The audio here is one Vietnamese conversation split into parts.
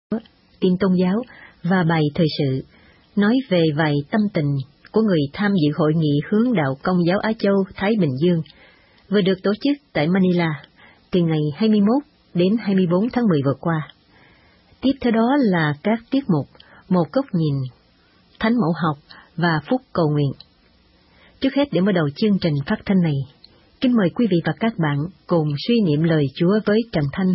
tin tôn giáo và bài thời sự, nói về vài tâm tình của người tham dự hội nghị hướng đạo Công giáo Á Châu Thái Bình Dương, vừa được tổ chức tại Manila từ ngày 21 đến 24 tháng 10 vừa qua. Tiếp theo đó là các tiết mục Một góc nhìn, Thánh mẫu học và Phúc cầu nguyện. Trước hết, để mở đầu chương trình phát thanh này, kính mời quý vị và các bạn cùng suy niệm lời Chúa với Trần Thanh.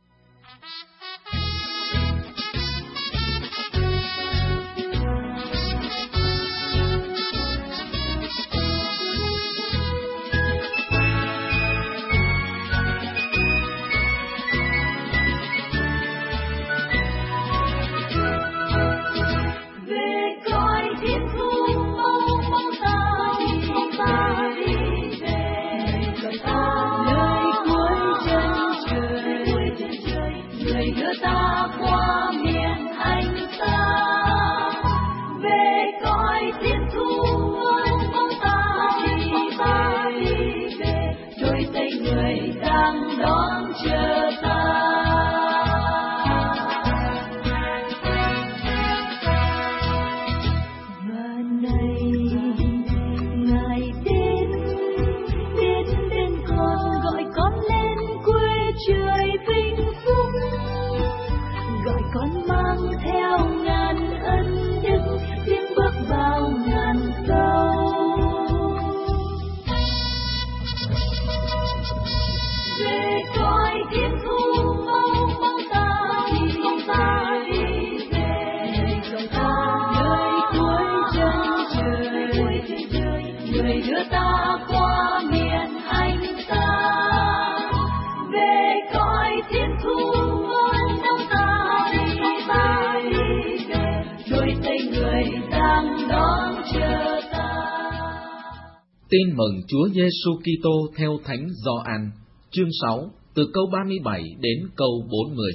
Tin mừng Chúa Giêsu Kitô theo Thánh Gioan, chương 6, từ câu 37 đến câu 40.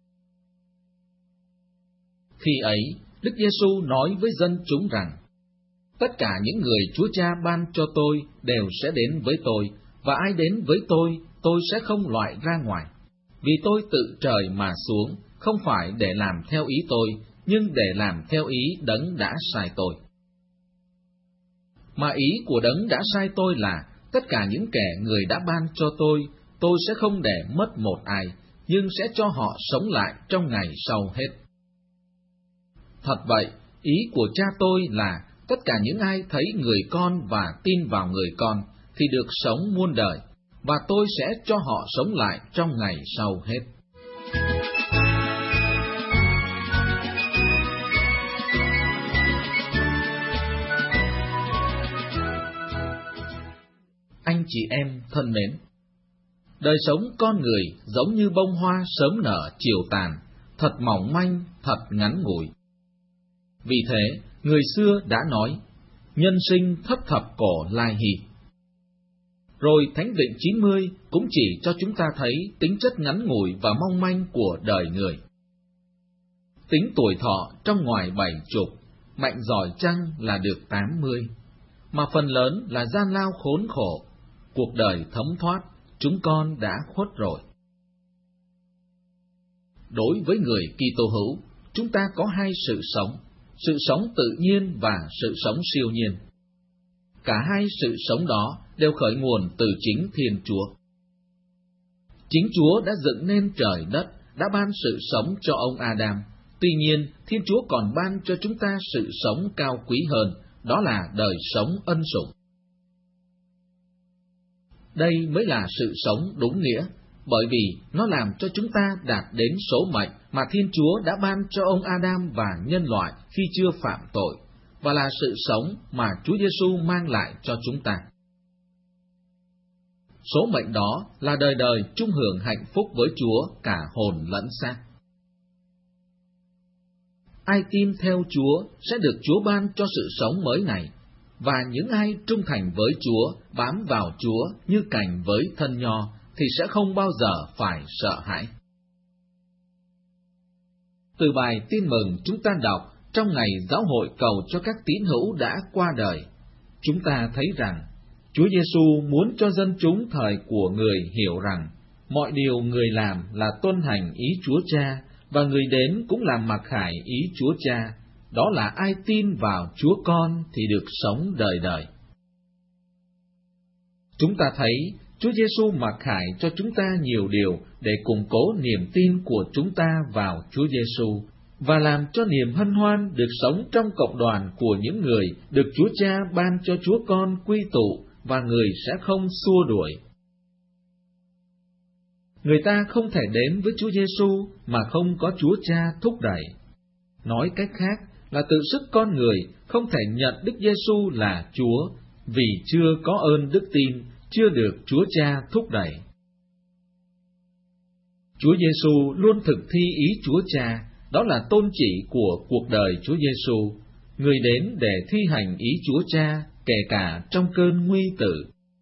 Khi ấy, Đức Giêsu nói với dân chúng rằng: tất cả những người Chúa Cha ban cho tôi đều sẽ đến với tôi, và ai đến với tôi sẽ không loại ra ngoài. Vì tôi tự trời mà xuống, không phải để làm theo ý tôi, nhưng để làm theo ý Đấng đã sai tôi. Mà ý của Đấng đã sai tôi là tất cả những kẻ người đã ban cho tôi sẽ không để mất một ai, nhưng sẽ cho họ sống lại trong ngày sau hết. Thật vậy, ý của Cha tôi là tất cả những ai thấy người con và tin vào người con thì được sống muôn đời, và tôi sẽ cho họ sống lại trong ngày sau hết. Anh chị em thân mến, đời sống con người giống như bông hoa sớm nở chiều tàn, thật mỏng manh, thật ngắn ngủi. Vì thế, người xưa đã nói, nhân sinh thất thập cổ lai hy. Rồi Thánh Vịnh 90 cũng chỉ cho chúng ta thấy tính chất ngắn ngủi và mong manh của đời người. Tính tuổi thọ trong ngoài 70, mạnh giỏi chăng là được 80, mà phần lớn là gian lao khốn khổ, cuộc đời thấm thoát, chúng con đã khuất rồi. Đối với người Kitô hữu, chúng ta có hai sự sống tự nhiên và sự sống siêu nhiên. Cả hai sự sống đó đều khởi nguồn từ chính Thiên Chúa. Chính Chúa đã dựng nên trời đất, đã ban sự sống cho ông Adam. Tuy nhiên, Thiên Chúa còn ban cho chúng ta sự sống cao quý hơn, đó là đời sống ân sủng. Đây mới là sự sống đúng nghĩa, bởi vì nó làm cho chúng ta đạt đến số mệnh mà Thiên Chúa đã ban cho ông Adam và nhân loại khi chưa phạm tội, và là sự sống mà Chúa Giêsu mang lại cho chúng ta. Số mệnh đó là đời đời chung hưởng hạnh phúc với Chúa cả hồn lẫn xác. Ai tin theo Chúa sẽ được Chúa ban cho sự sống mới này, và những ai trung thành với Chúa, bám vào Chúa như cành với thân nho, thì sẽ không bao giờ phải sợ hãi. Từ bài tin mừng chúng ta đọc trong ngày giáo hội cầu cho các tín hữu đã qua đời, chúng ta thấy rằng Chúa Giêsu muốn cho dân chúng thời của người hiểu rằng mọi điều người làm là tuân hành ý Chúa Cha, và người đến cũng làm mặc khải ý Chúa Cha, đó là ai tin vào Chúa Con thì được sống đời đời. Chúng ta thấy Chúa Giêsu mặc khải cho chúng ta nhiều điều để củng cố niềm tin của chúng ta vào Chúa Giêsu và làm cho niềm hân hoan được sống trong cộng đoàn của những người được Chúa Cha ban cho Chúa Con quy tụ và người sẽ không xua đuổi. Người ta không thể đến với Chúa Giêsu mà không có Chúa Cha thúc đẩy. Nói cách khác là tự sức con người không thể nhận Đức Giêsu là Chúa vì chưa có ơn đức tin, chưa được Chúa Cha thúc đẩy. Chúa Giêsu luôn thực thi ý Chúa Cha, đó là tôn chỉ của cuộc đời Chúa Giêsu, người đến để thi hành ý Chúa Cha kể cả trong cơn nguy tử.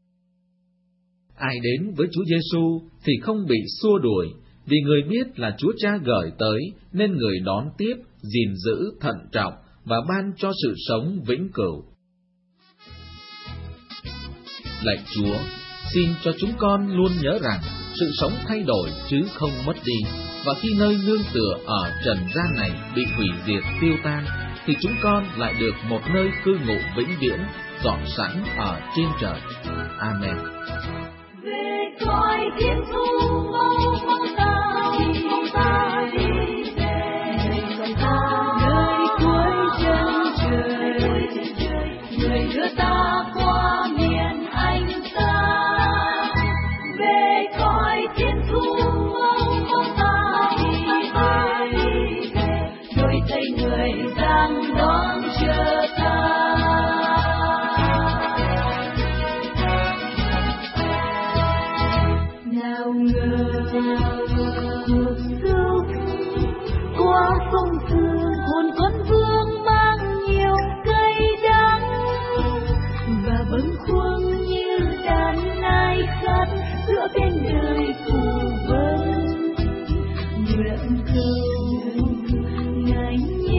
Ai đến với Chúa Giêsu thì không bị xua đuổi, vì người biết là Chúa Cha gửi tới nên người đón tiếp, gìn giữ thận trọng và ban cho sự sống vĩnh cửu. Lạy Chúa, xin cho chúng con luôn nhớ rằng sự sống thay đổi chứ không mất đi, và khi nơi nương tựa ở trần gian này bị hủy diệt tiêu tan, thì chúng con lại được một nơi cư ngụ vĩnh viễn, dọn sẵn ở trên trời. Amen. Về cõi thiên thu mong ta đi về nơi cuối chân trời, người đưa ta qua miền anh ta. Về cõi thiên thu mong ta đi về, đôi tay người đang đón chờ ta. Nào ngờ cuộc sống quá phong thường, hồn con vương mang nhiều cay đắng và bâng khuâng như đàn nai khát giữa bên đời phù vân. Nguyện cầu Ngài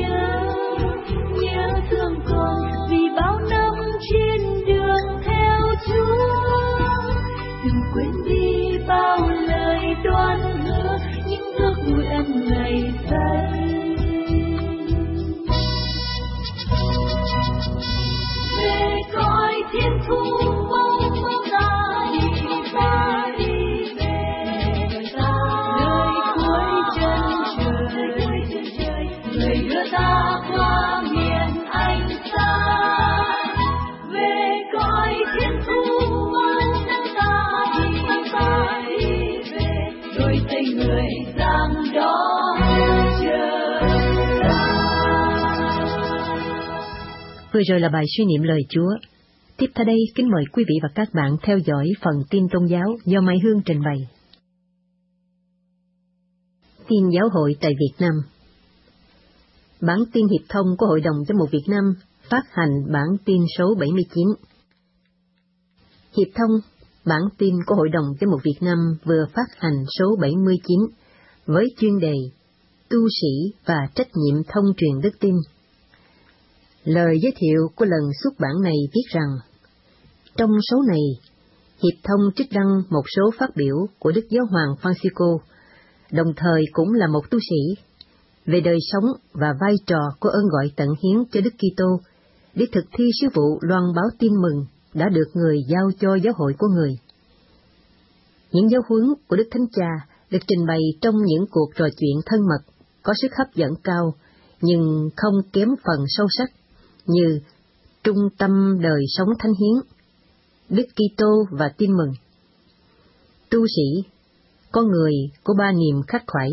nhớ thương con vì bao năm trên đường theo Chúa, đừng quên đi bao lời đoan hứa, những ước nguyện ngày xây. Về cõi thiên thu mong ta đi về, nơi cuối chân trời, người đưa ta qua miền anh xa. Về cõi thiên thu mong ta đi về, đôi tay người đang đón chờ ta. Vừa rồi là bài suy niệm lời Chúa. Tiếp theo đây, kính mời quý vị và các bạn theo dõi phần tin tôn giáo do Mai Hương trình bày. Tin giáo hội tại Việt Nam. Bản tin hiệp thông của Hội đồng Giám mục Việt Nam phát hành bản tin số 79. Hiệp thông, bản tin của Hội đồng Giám mục Việt Nam vừa phát hành số 79 với chuyên đề Tu sĩ và trách nhiệm thông truyền đức tin. Lời giới thiệu của lần xuất bản này viết rằng, trong số này, hiệp thông trích đăng một số phát biểu của Đức Giáo hoàng Francisco, đồng thời cũng là một tu sĩ, về đời sống và vai trò của ơn gọi tận hiến cho Đức Kitô để thực thi sứ vụ loan báo tin mừng đã được người giao cho giáo hội của người. Những giáo huấn của Đức Thánh Cha được trình bày trong những cuộc trò chuyện thân mật, có sức hấp dẫn cao, nhưng không kém phần sâu sắc, như trung tâm đời sống thánh hiến, Đức Kitô và tin mừng, tu sĩ, con người của ba niềm khắc khoải,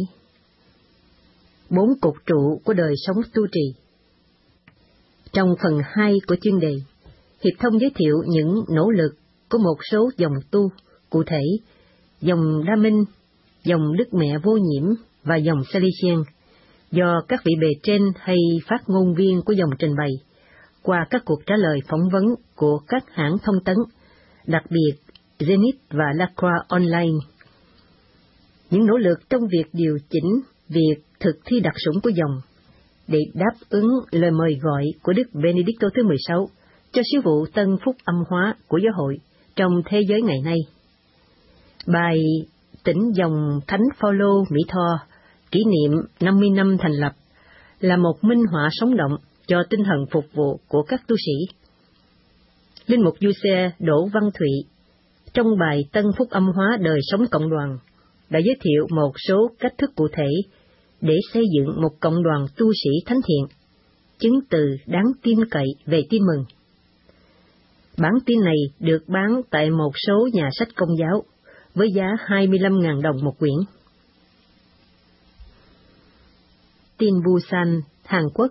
4 cột trụ của đời sống tu trì. Trong phần 2 của chuyên đề, hiệp thông giới thiệu những nỗ lực của một số dòng tu, cụ thể, dòng Đa Minh, dòng Đức Mẹ Vô Nhiễm và dòng Salesian, do các vị bề trên hay phát ngôn viên của dòng trình bày, qua các cuộc trả lời phỏng vấn của các hãng thông tấn, đặc biệt Zenith và La Croix Online. Những nỗ lực trong việc điều chỉnh việc thực thi đặc sủng của dòng để đáp ứng lời mời gọi của Đức Benedicto thứ 16 cho sứ vụ tân phúc âm hóa của giáo hội trong thế giới ngày nay. Bài Tỉnh dòng Thánh Phaolô Mỹ Tho kỷ niệm 50 năm thành lập, là một minh họa sống động cho tinh thần phục vụ của các tu sĩ. Linh mục Du Xe Đỗ Văn Thụy, trong bài Tân Phúc Âm Hóa Đời Sống Cộng đoàn, đã giới thiệu một số cách thức cụ thể để xây dựng một cộng đoàn tu sĩ thánh thiện, chứng từ đáng tin cậy về tin mừng. Bản tin này được bán tại một số nhà sách Công giáo với giá 25.000 đồng một quyển. Tin Busan, Hàn Quốc.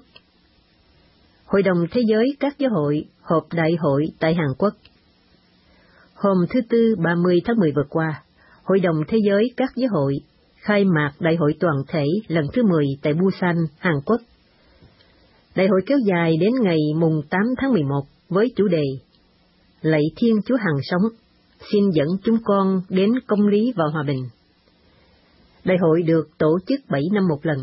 Hội đồng Thế giới các giáo hội họp đại hội tại Hàn Quốc. Hôm thứ Tư 30 tháng 10 vừa qua, Hội đồng Thế giới các giáo hội khai mạc đại hội toàn thể lần thứ 10 tại Busan, Hàn Quốc. Đại hội kéo dài đến ngày mùng 8 tháng 11 với chủ đề Lạy Thiên Chúa Hằng Sống, xin dẫn chúng con đến công lý và hòa bình. Đại hội được tổ chức 7 năm một lần.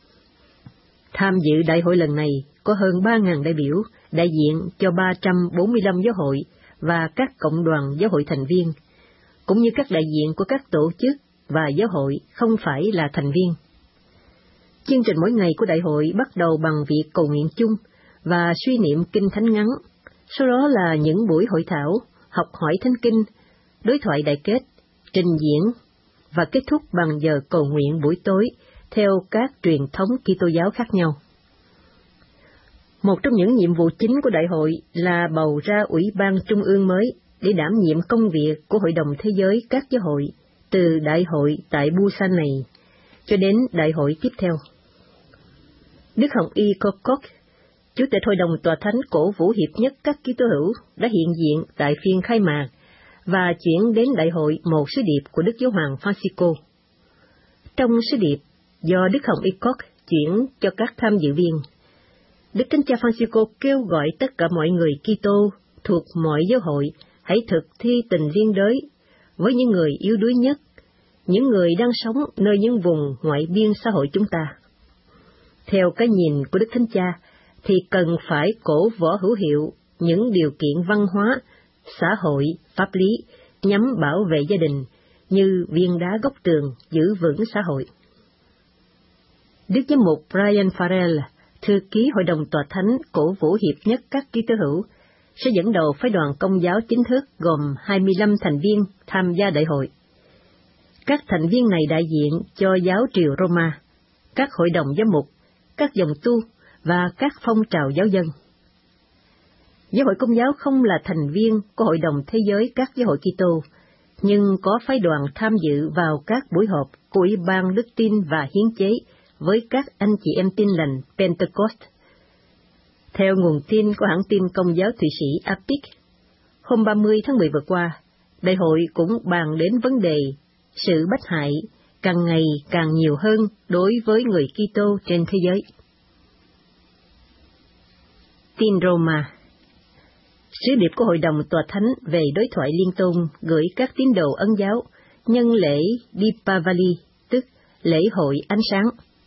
Tham dự đại hội lần này có hơn 3.000 đại biểu đại diện cho 345 giáo hội và các cộng đoàn giáo hội thành viên, cũng như các đại diện của các tổ chức và giáo hội không phải là thành viên. Chương trình mỗi ngày của đại hội bắt đầu bằng việc cầu nguyện chung và suy niệm kinh thánh ngắn, sau đó là những buổi hội thảo, học hỏi thánh kinh, đối thoại đại kết, trình diễn và kết thúc bằng giờ cầu nguyện buổi tối theo các truyền thống Kitô giáo khác nhau. Một trong những nhiệm vụ chính của đại hội là bầu ra Ủy ban Trung ương mới để đảm nhiệm công việc của Hội đồng Thế giới các giáo hội từ đại hội tại Busan này cho đến đại hội tiếp theo. Đức Hồng Y Kokok, Chủ tịch Hội đồng Tòa Thánh cổ vũ hiệp nhất các Kitô hữu, đã hiện diện tại phiên khai mạc và chuyển đến đại hội một sứ điệp của Đức Giáo hoàng Francisco. Trong sứ điệp do Đức Hồng Y Kokok chuyển cho các tham dự viên, Đức Thánh Cha Francisco kêu gọi tất cả mọi người Kitô thuộc mọi giáo hội hãy thực thi tình liên đới với những người yếu đuối nhất, những người đang sống nơi những vùng ngoại biên xã hội chúng ta. Theo cái nhìn của Đức Thánh Cha, thì cần phải cổ võ hữu hiệu những điều kiện văn hóa, xã hội, pháp lý nhằm bảo vệ gia đình như viên đá góc tường giữ vững xã hội. Đức Giám mục Brian Farrell, thư ký Hội đồng Tòa Thánh cổ vũ hiệp nhất các Kitô hữu, sẽ dẫn đầu phái đoàn Công giáo chính thức gồm 25 thành viên tham gia đại hội. Các thành viên này đại diện cho giáo triều Roma, các hội đồng giám mục, các dòng tu và các phong trào giáo dân. Giáo hội Công giáo không là thành viên của Hội đồng Thế giới các giáo hội Kitô, nhưng có phái đoàn tham dự vào các buổi họp của Ủy ban Đức tin và Hiến chế với các anh chị em Tin lành Pentecost. Theo nguồn tin của hãng tin Công giáo Thụy Sĩ APIC, hôm 30 tháng 10 vừa qua, đại hội cũng bàn đến vấn đề sự bách hại càng ngày càng nhiều hơn đối với người Kitô trên thế giới. Tin Roma. Sứ điệp của Hội đồng Tòa Thánh về đối thoại liên tôn gửi các tín đồ Ấn giáo nhân lễ Dipavali, tức lễ hội ánh sáng.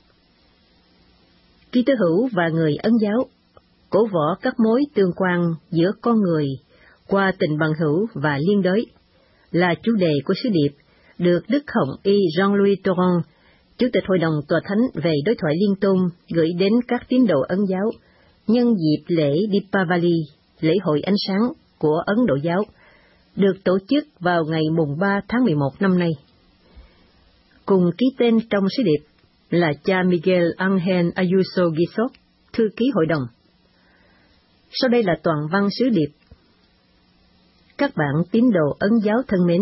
Kitô hữu và người Ấn giáo cổ võ các mối tương quan giữa con người qua tình bằng hữu và liên đới là chủ đề của sứ điệp được Đức Hồng Y Jean-Louis Torrent, Chủ tịch Hội đồng Tòa Thánh về đối thoại liên tôn gửi đến các tín đồ Ấn giáo nhân dịp lễ Dipavali, lễ hội ánh sáng của Ấn Độ giáo, được tổ chức vào ngày mùng 3 tháng 11 năm nay. Cùng ký tên trong sứ điệp là cha Miguel Ángel Ayuso Gisot, thư ký hội đồng. Sau đây là toàn văn sứ điệp. Các bạn tín đồ Ấn giáo thân mến,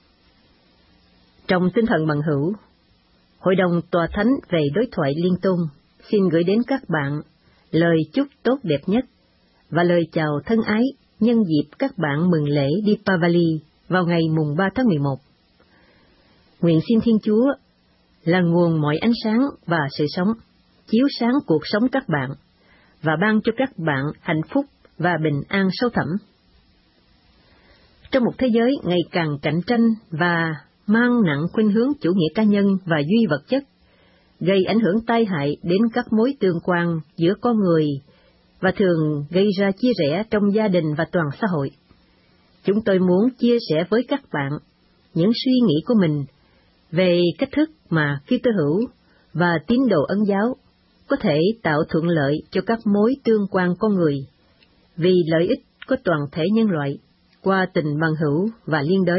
trong tinh thần bằng hữu, Hội đồng Tòa Thánh về đối thoại liên tôn xin gửi đến các bạn lời chúc tốt đẹp nhất và lời chào thân ái nhân dịp các bạn mừng lễ Dipavali vào ngày mùng 3 tháng 11. Nguyện xin Thiên Chúa là nguồn mọi ánh sáng và sự sống, chiếu sáng cuộc sống các bạn, và ban cho các bạn hạnh phúc và bình an sâu thẳm. Trong một thế giới ngày càng cạnh tranh và mang nặng khuynh hướng chủ nghĩa cá nhân và duy vật chất, gây ảnh hưởng tai hại đến các mối tương quan giữa con người và thường gây ra chia rẽ trong gia đình và toàn xã hội, chúng tôi muốn chia sẻ với các bạn những suy nghĩ của mình về cách thức mà Kitô hữu và tín đồ Ấn giáo có thể tạo thuận lợi cho các mối tương quan con người, vì lợi ích của toàn thể nhân loại qua tình bằng hữu và liên đới.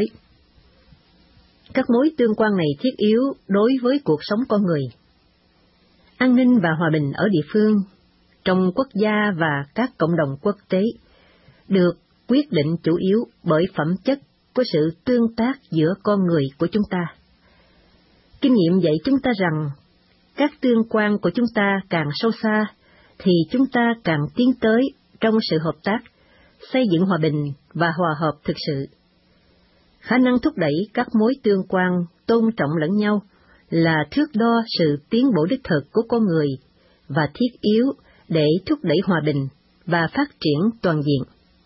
Các mối tương quan này thiết yếu đối với cuộc sống con người. An ninh và hòa bình ở địa phương, trong quốc gia và các cộng đồng quốc tế được quyết định chủ yếu bởi phẩm chất của sự tương tác giữa con người của chúng ta. Kinh nghiệm dạy chúng ta rằng các tương quan của chúng ta càng sâu xa thì chúng ta càng tiến tới trong sự hợp tác, xây dựng hòa bình và hòa hợp thực sự. Khả năng thúc đẩy các mối tương quan tôn trọng lẫn nhau là thước đo sự tiến bộ đích thực của con người và thiết yếu để thúc đẩy hòa bình và phát triển toàn diện.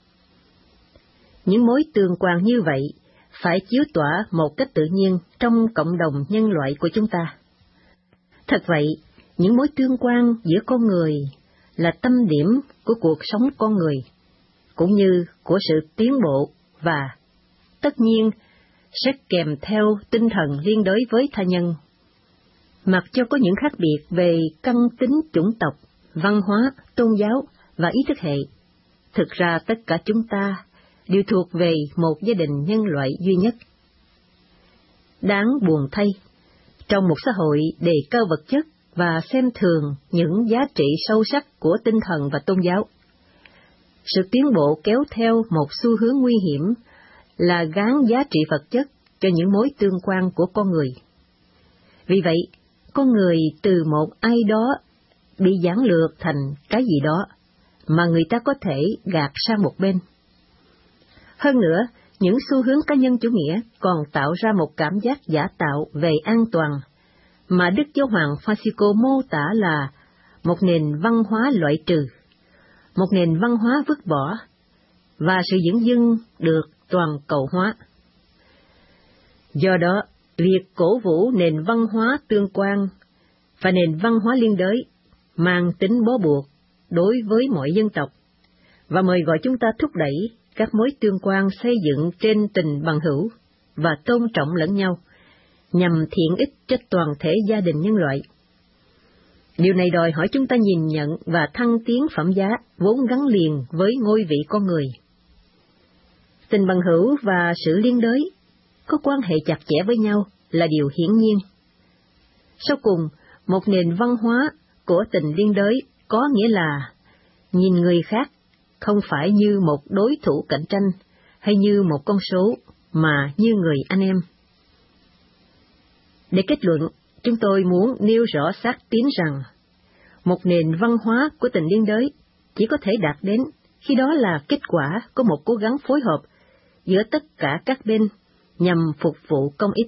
Những mối tương quan như vậy phải chiếu tỏa một cách tự nhiên trong cộng đồng nhân loại của chúng ta. Thật vậy, những mối tương quan giữa con người là tâm điểm của cuộc sống con người, cũng như của sự tiến bộ và, tất nhiên, sẽ kèm theo tinh thần liên đới với tha nhân. Mặc cho có những khác biệt về căn tính chủng tộc, văn hóa, tôn giáo và ý thức hệ, thực ra tất cả chúng ta đều thuộc về một gia đình nhân loại duy nhất. Đáng buồn thay, trong một xã hội đề cao vật chất và xem thường những giá trị sâu sắc của tinh thần và tôn giáo, sự tiến bộ kéo theo một xu hướng nguy hiểm là gán giá trị vật chất cho những mối tương quan của con người. Vì vậy, con người từ một ai đó bị giản lược thành cái gì đó mà người ta có thể gạt sang một bên. Hơn nữa, những xu hướng cá nhân chủ nghĩa còn tạo ra một cảm giác giả tạo về an toàn mà Đức Giáo hoàng Francisco mô tả là một nền văn hóa loại trừ, một nền văn hóa vứt bỏ, và sự dửng dưng được toàn cầu hóa. Do đó, việc cổ vũ nền văn hóa tương quan và nền văn hóa liên đới mang tính bó buộc đối với mọi dân tộc, và mời gọi chúng ta thúc đẩy các mối tương quan xây dựng trên tình bằng hữu và tôn trọng lẫn nhau, nhằm thiện ích cho toàn thể gia đình nhân loại. Điều này đòi hỏi chúng ta nhìn nhận và thăng tiến phẩm giá vốn gắn liền với ngôi vị con người. Tình bằng hữu và sự liên đới có quan hệ chặt chẽ với nhau là điều hiển nhiên. Sau cùng, một nền văn hóa của tình liên đới có nghĩa là nhìn người khác không phải như một đối thủ cạnh tranh hay như một con số, mà như người anh em. Để kết luận, chúng tôi muốn nêu rõ xác tín rằng một nền văn hóa của tình liên đới chỉ có thể đạt đến khi đó là kết quả của một cố gắng phối hợp giữa tất cả các bên nhằm phục vụ công ích.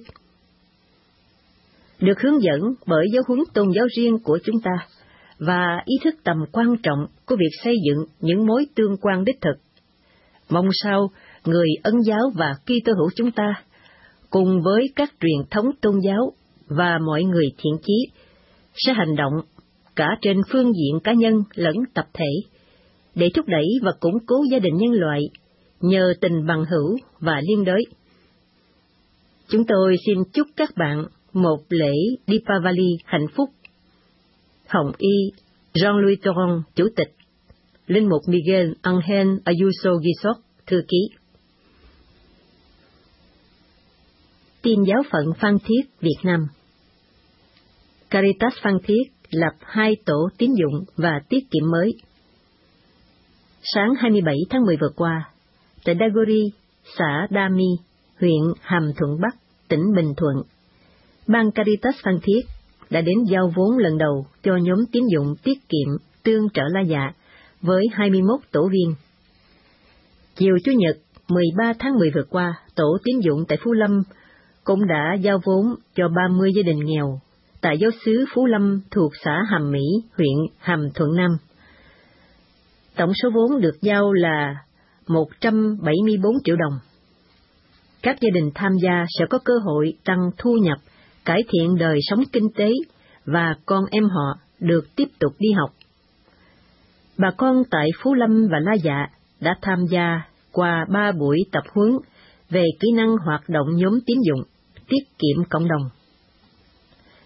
Được hướng dẫn bởi giáo huấn tôn giáo riêng của chúng ta và ý thức tầm quan trọng của việc xây dựng những mối tương quan đích thực, mong sao người Ấn giáo và Kitô hữu chúng ta, cùng với các truyền thống tôn giáo và mọi người thiện chí, sẽ hành động cả trên phương diện cá nhân lẫn tập thể, để thúc đẩy và củng cố gia đình nhân loại nhờ tình bằng hữu và liên đới. Chúng tôi xin chúc các bạn một lễ Dipavali hạnh phúc. Hồng Y Jean-Louis Thoron, Chủ tịch, Linh mục Miguel Angel Ayuso Guisot, Thư ký. Tin giáo phận Phan Thiết, Việt Nam. Caritas Phan Thiết lập 2 tổ tín dụng và tiết kiệm mới. Sáng 27 tháng 10 vừa qua, tại Dagori, xã Đa Mi, huyện Hàm Thuận Bắc, tỉnh Bình Thuận, Ban Caritas Phan Thiết đã đến giao vốn lần đầu cho nhóm tín dụng tiết kiệm tương trợ La Dạ với 21 tổ viên. Chiều Chủ nhật 13 tháng 10 vừa qua, tổ tín dụng tại Phú Lâm cũng đã giao vốn cho 30 gia đình nghèo tại giáo xứ Phú Lâm thuộc xã Hàm Mỹ, huyện Hàm Thuận Nam. Tổng số vốn được giao là 174 triệu đồng. Các gia đình tham gia sẽ có cơ hội tăng thu nhập, cải thiện đời sống kinh tế và con em họ được tiếp tục đi học. Bà con tại Phú Lâm và La Dạ đã tham gia qua 3 buổi tập huấn về kỹ năng hoạt động nhóm tín dụng, tiết kiệm cộng đồng.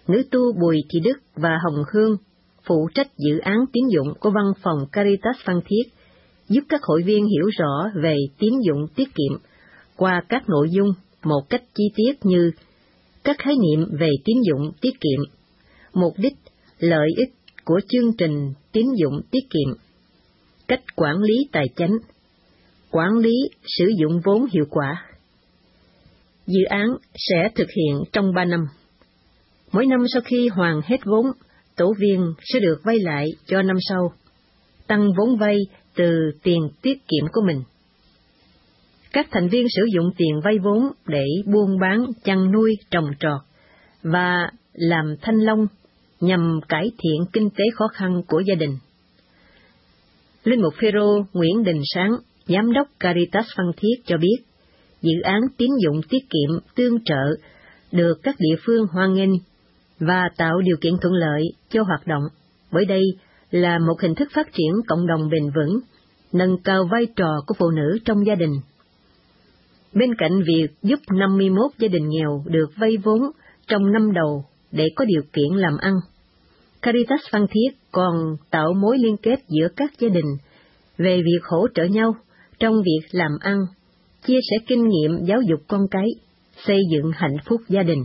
nữ tu Bùi Thị Đức và Hồng Hương phụ trách dự án tín dụng của văn phòng Caritas Phan Thiết, giúp các hội viên hiểu rõ về tín dụng tiết kiệm qua các nội dung một cách chi tiết như các khái niệm về tín dụng tiết kiệm, mục đích, lợi ích của chương trình tín dụng tiết kiệm, cách quản lý tài chính, quản lý sử dụng vốn hiệu quả. Dự án sẽ thực hiện trong 3 năm. Mỗi năm sau khi hoàn hết vốn, tổ viên sẽ được vay lại cho năm sau, tăng vốn vay từ tiền tiết kiệm của mình. Các thành viên sử dụng tiền vay vốn để buôn bán, chăn nuôi, trồng trọt và làm thanh long nhằm cải thiện kinh tế khó khăn của gia đình. Linh mục Phêrô Nguyễn Đình Sáng, Giám đốc Caritas Phan Thiết cho biết, dự án tín dụng tiết kiệm tương trợ được các địa phương hoan nghênh và tạo điều kiện thuận lợi cho hoạt động, bởi đây là một hình thức phát triển cộng đồng bền vững, nâng cao vai trò của phụ nữ trong gia đình. Bên cạnh việc giúp 51 gia đình nghèo được vay vốn trong năm đầu để có điều kiện làm ăn, Caritas Phan Thiết còn tạo mối liên kết giữa các gia đình về việc hỗ trợ nhau trong việc làm ăn, chia sẻ kinh nghiệm giáo dục con cái, xây dựng hạnh phúc gia đình.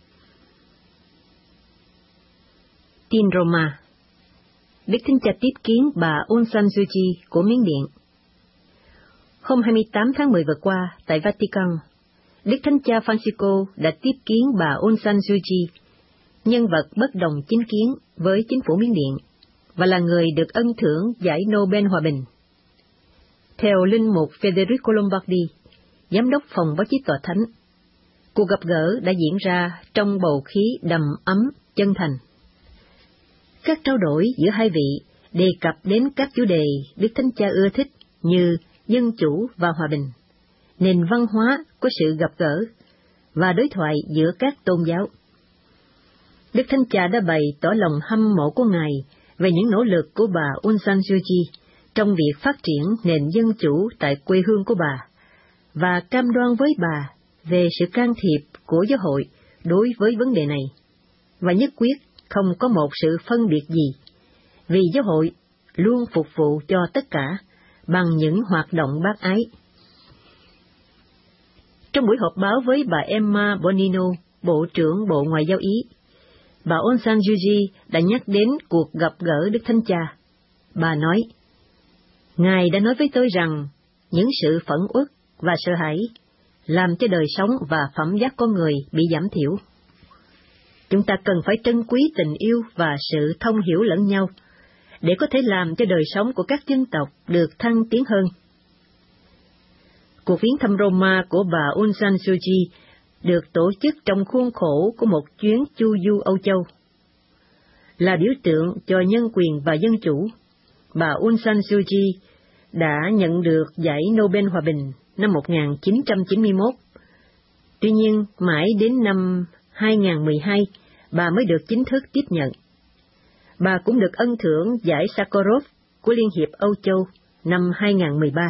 Tin Roma. Đức Thánh Cha tiếp kiến bà Aung San Suu Kyi của Miến Điện. Hôm 28 tháng 10 vừa qua, tại Vatican, Đức Thánh Cha Francisco đã tiếp kiến bà Aung San Suu Kyi, nhân vật bất đồng chính kiến với chính phủ Miến Điện, và là người được ân thưởng giải Nobel Hòa bình. Theo Linh mục Federico Lombardi, Giám đốc phòng báo chí tòa thánh, cuộc gặp gỡ đã diễn ra trong bầu khí đầm ấm, chân thành. Các trao đổi giữa hai vị đề cập đến các chủ đề Đức Thánh Cha ưa thích như dân chủ và hòa bình, nền văn hóa của sự gặp gỡ và đối thoại giữa các tôn giáo. Đức Thánh Cha đã bày tỏ lòng hâm mộ của Ngài về những nỗ lực của bà Aung San Suu Kyi trong việc phát triển nền dân chủ tại quê hương của bà, và cam đoan với bà về sự can thiệp của giáo hội đối với vấn đề này, và nhất quyết không có một sự phân biệt gì, vì giáo hội luôn phục vụ cho tất cả bằng những hoạt động bác ái. Trong buổi họp báo với bà Emma Bonino, Bộ trưởng Bộ Ngoại giao Ý, bà Aung San Suu Kyi đã nhắc đến cuộc gặp gỡ Đức Thánh Cha. Bà nói, Ngài đã nói với tôi rằng những sự phẫn uất và sợ hãi làm cho đời sống và phẩm giá con người bị giảm thiểu. Chúng ta cần phải trân quý tình yêu và sự thông hiểu lẫn nhau, để có thể làm cho đời sống của các dân tộc được thăng tiến hơn. Cuộc viếng thăm Roma của bà Aung San Suu Kyi được tổ chức trong khuôn khổ của một chuyến chu du Âu Châu. Là biểu tượng cho nhân quyền và dân chủ, bà Aung San Suu Kyi đã nhận được giải Nobel Hòa bình năm 1991. Tuy nhiên, mãi đến năm 2012, bà mới được chính thức tiếp nhận. Bà cũng được ân thưởng giải Sakharov của Liên hiệp Âu Châu năm 2013.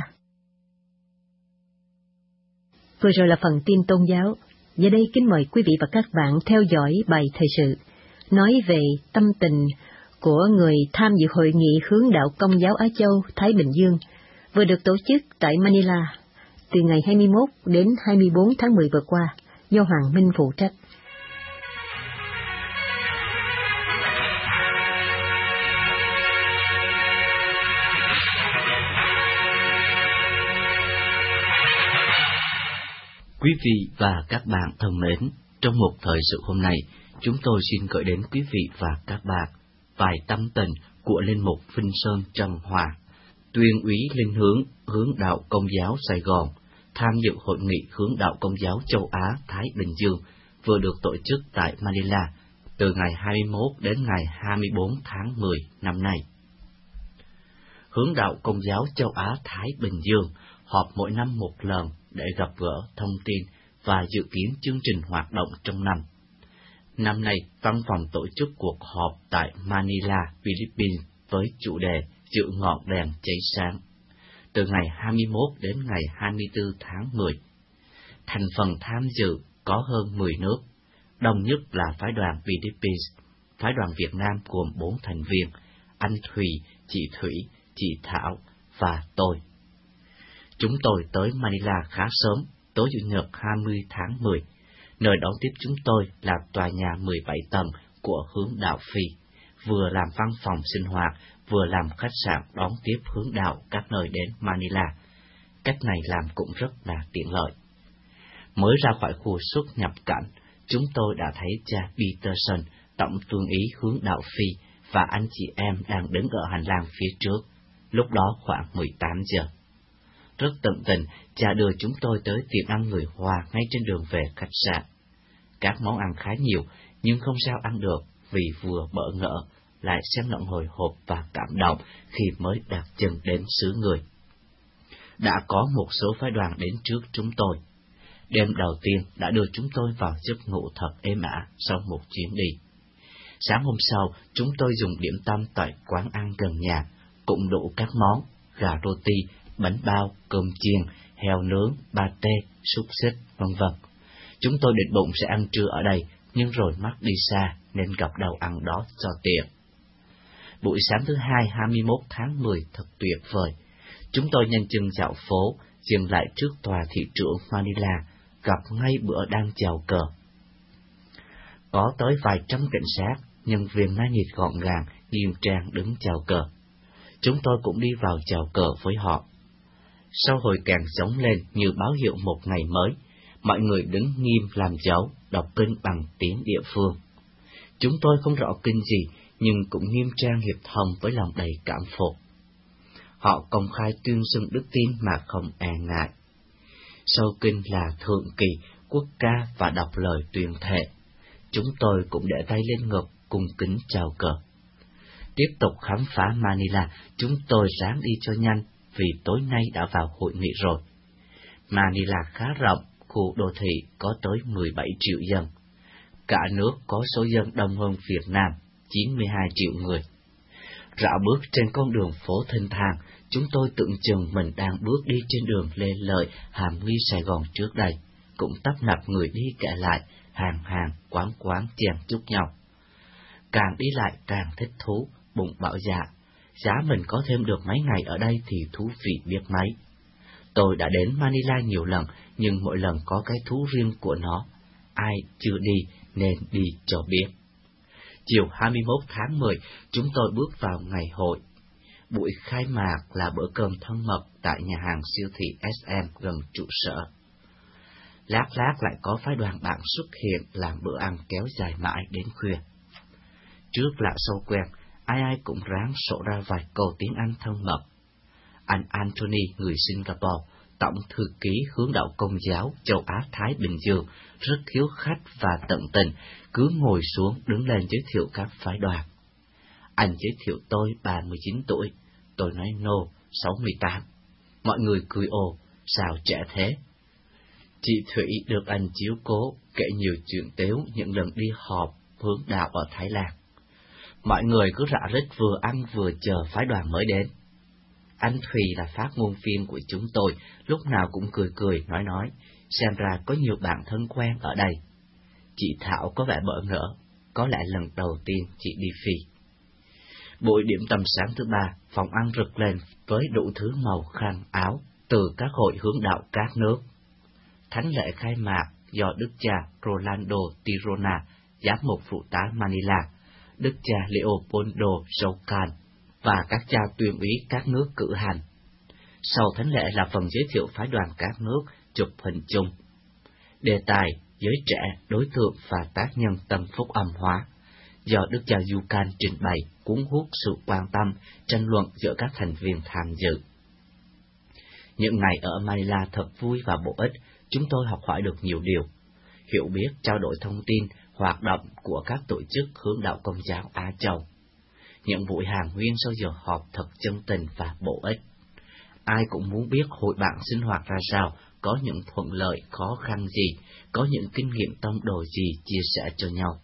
Vừa rồi là phần tin tôn giáo. Giờ đây kính mời quý vị và các bạn theo dõi bài thời sự, nói về tâm tình của người tham dự hội nghị hướng đạo Công giáo Á Châu Thái Bình Dương, vừa được tổ chức tại Manila từ ngày 21 đến 24 tháng 10 vừa qua, do Hoàng Minh phụ trách. Quý vị và các bạn thân mến, trong một thời sự hôm nay, chúng tôi xin gửi đến quý vị và các bạn vài tâm tình của Linh mục Vinh Sơn Trần Hòa, Tuyên úy Linh hướng đạo Công giáo Sài Gòn, tham dự hội nghị hướng đạo Công giáo châu Á Thái Bình Dương vừa được tổ chức tại Manila từ ngày 21 đến ngày 24 tháng 10 năm nay. Hướng đạo Công giáo châu Á Thái Bình Dương họp mỗi năm một lần để gặp gỡ, thông tin và dự kiến chương trình hoạt động trong năm. Năm nay, văn phòng tổ chức cuộc họp tại Manila, Philippines với chủ đề Giữ ngọn đèn cháy sáng, từ ngày 21 đến ngày 24 tháng 10. Thành phần tham dự có hơn 10 nước, Đông nhất là phái đoàn BDP, phái đoàn Việt Nam gồm 4 thành viên, anh Thùy, chị Thủy, chị Thảo và tôi. Chúng tôi tới Manila khá sớm, tối Chủ nhật 20 tháng 10. Nơi đón tiếp chúng tôi là tòa nhà 17 tầng của hướng đạo Phi, vừa làm văn phòng sinh hoạt, vừa làm khách sạn đón tiếp hướng đạo các nơi đến Manila. Cách này làm cũng rất là tiện lợi. Mới ra khỏi khu xuất nhập cảnh, chúng tôi đã thấy cha Peterson, tổng tuân ý hướng đạo Phi, và anh chị em đang đứng ở hành lang phía trước. Lúc đó khoảng 18 giờ. Rất tận tình, cha đưa chúng tôi tới tiệm ăn người Hoa ngay trên đường về khách sạn. Các món ăn khá nhiều, nhưng không sao ăn được vì vừa bỡ ngỡ, lại xen lẫn hồi hộp và cảm động khi mới đặt chân đến xứ người. Đã có một số phái đoàn đến trước chúng tôi. Đêm đầu tiên đã đưa chúng tôi vào giấc ngủ thật êm ả sau một chuyến đi. Sáng hôm sau, chúng tôi dùng điểm tâm tại quán ăn gần nhà, cũng đủ các món, gà roti, bánh bao, cơm chiên, heo nướng, pate, xúc xích, v.v. Chúng tôi định bụng sẽ ăn trưa ở đây, nhưng rồi mắt đi xa nên gặp đầu ăn đó cho tiện. Buổi sáng thứ Hai 21 tháng 10 thật tuyệt vời. Chúng tôi nhanh chân dạo phố, dừng lại trước tòa thị trưởng Manila, gặp ngay bữa đang chào cờ. Có tới vài trăm cảnh sát, nhân viên náo nhiệt gọn gàng, nghiêm trang đứng chào cờ. Chúng tôi cũng đi vào chào cờ với họ. Sau hồi càng giống lên như báo hiệu một ngày mới, mọi người đứng nghiêm làm dấu, đọc kinh bằng tiếng địa phương. Chúng tôi không rõ kinh gì, nhưng cũng nghiêm trang hiệp thông với lòng đầy cảm phục. Họ công khai tuyên xưng đức tin mà không e ngại. Sau kinh là thượng kỳ, quốc ca và đọc lời tuyên thệ. Chúng tôi cũng để tay lên ngực, cung kính chào cờ. Tiếp tục khám phá Manila, chúng tôi ráng đi cho nhanh, vì tối nay đã vào hội nghị rồi. Manila khá rộng, khu đô thị có tới 17 triệu dân. Cả nước có số dân đông hơn Việt Nam, 92 triệu người. Rảo bước trên con đường phố thênh thang, chúng tôi tưởng chừng mình đang bước đi trên đường Lê Lợi, Hàm Nghi, Sài Gòn trước đây. Cũng tấp nập người đi kẻ lại, hàng hàng, quán quán chen chúc nhau. Càng đi lại càng thích thú, bụng bảo dạ, giá mình có thêm được mấy ngày ở đây thì thú vị biết mấy. Tôi đã đến Manila nhiều lần, nhưng mỗi lần có cái thú riêng của nó. Ai chưa đi nên đi cho biết. Chiều 21 tháng 10, chúng tôi bước vào ngày hội. Buổi khai mạc là bữa cơm thân mật tại nhà hàng siêu thị SM gần trụ sở. Lát lại có phái đoàn bạn xuất hiện làm bữa ăn kéo dài mãi đến khuya. Trước lạ sau quen, ai cũng ráng sổ ra vài câu tiếng Anh thân mật. Anh Anthony, người Singapore, tổng thư ký hướng đạo Công giáo châu Á-Thái Bình Dương, rất hiếu khách và tận tình, cứ ngồi xuống đứng lên giới thiệu các phái đoàn. Anh giới thiệu tôi 39 tuổi, tôi nói no, 68. Mọi người cười ồ, sao trẻ thế? Chị Thủy được anh chiếu cố, kể nhiều chuyện tếu những lần đi họp hướng đạo ở Thái Lan. Mọi người cứ rã rít vừa ăn vừa chờ phái đoàn mới đến. Anh Thùy là phát ngôn viên của chúng tôi, lúc nào cũng cười nói, xem ra có nhiều bạn thân quen ở đây. Chị Thảo có vẻ bỡ ngỡ, có lẽ lần đầu tiên chị đi Phi. Buổi điểm tâm sáng thứ Ba, phòng ăn rực lên với đủ thứ màu khăn áo từ các hội hướng đạo các nước. Thánh lễ khai mạc do Đức cha Rolando Tirona, giám mục phụ tá Manila, Đức cha Leopoldo Soucan và các cha tuyên úy các nước cử hành. Sau thánh lễ là phần giới thiệu phái đoàn các nước, chụp hình chung. Đề tài giới trẻ, đối tượng và tác nhân tâm phúc âm hóa, do Đức cha Yucan trình bày, cuốn hút sự quan tâm, tranh luận giữa các thành viên tham dự. Những ngày ở Manila thật vui và bổ ích, chúng tôi học hỏi được nhiều điều, hiểu biết, trao đổi thông tin, hoạt động của các tổ chức hướng đạo Công giáo Á Châu. Những buổi hàn huyên sau giờ họp thật chân tình và bổ ích. Ai cũng muốn biết hội bạn sinh hoạt ra sao, có những thuận lợi, khó khăn gì, có những kinh nghiệm tông đồ gì chia sẻ cho nhau.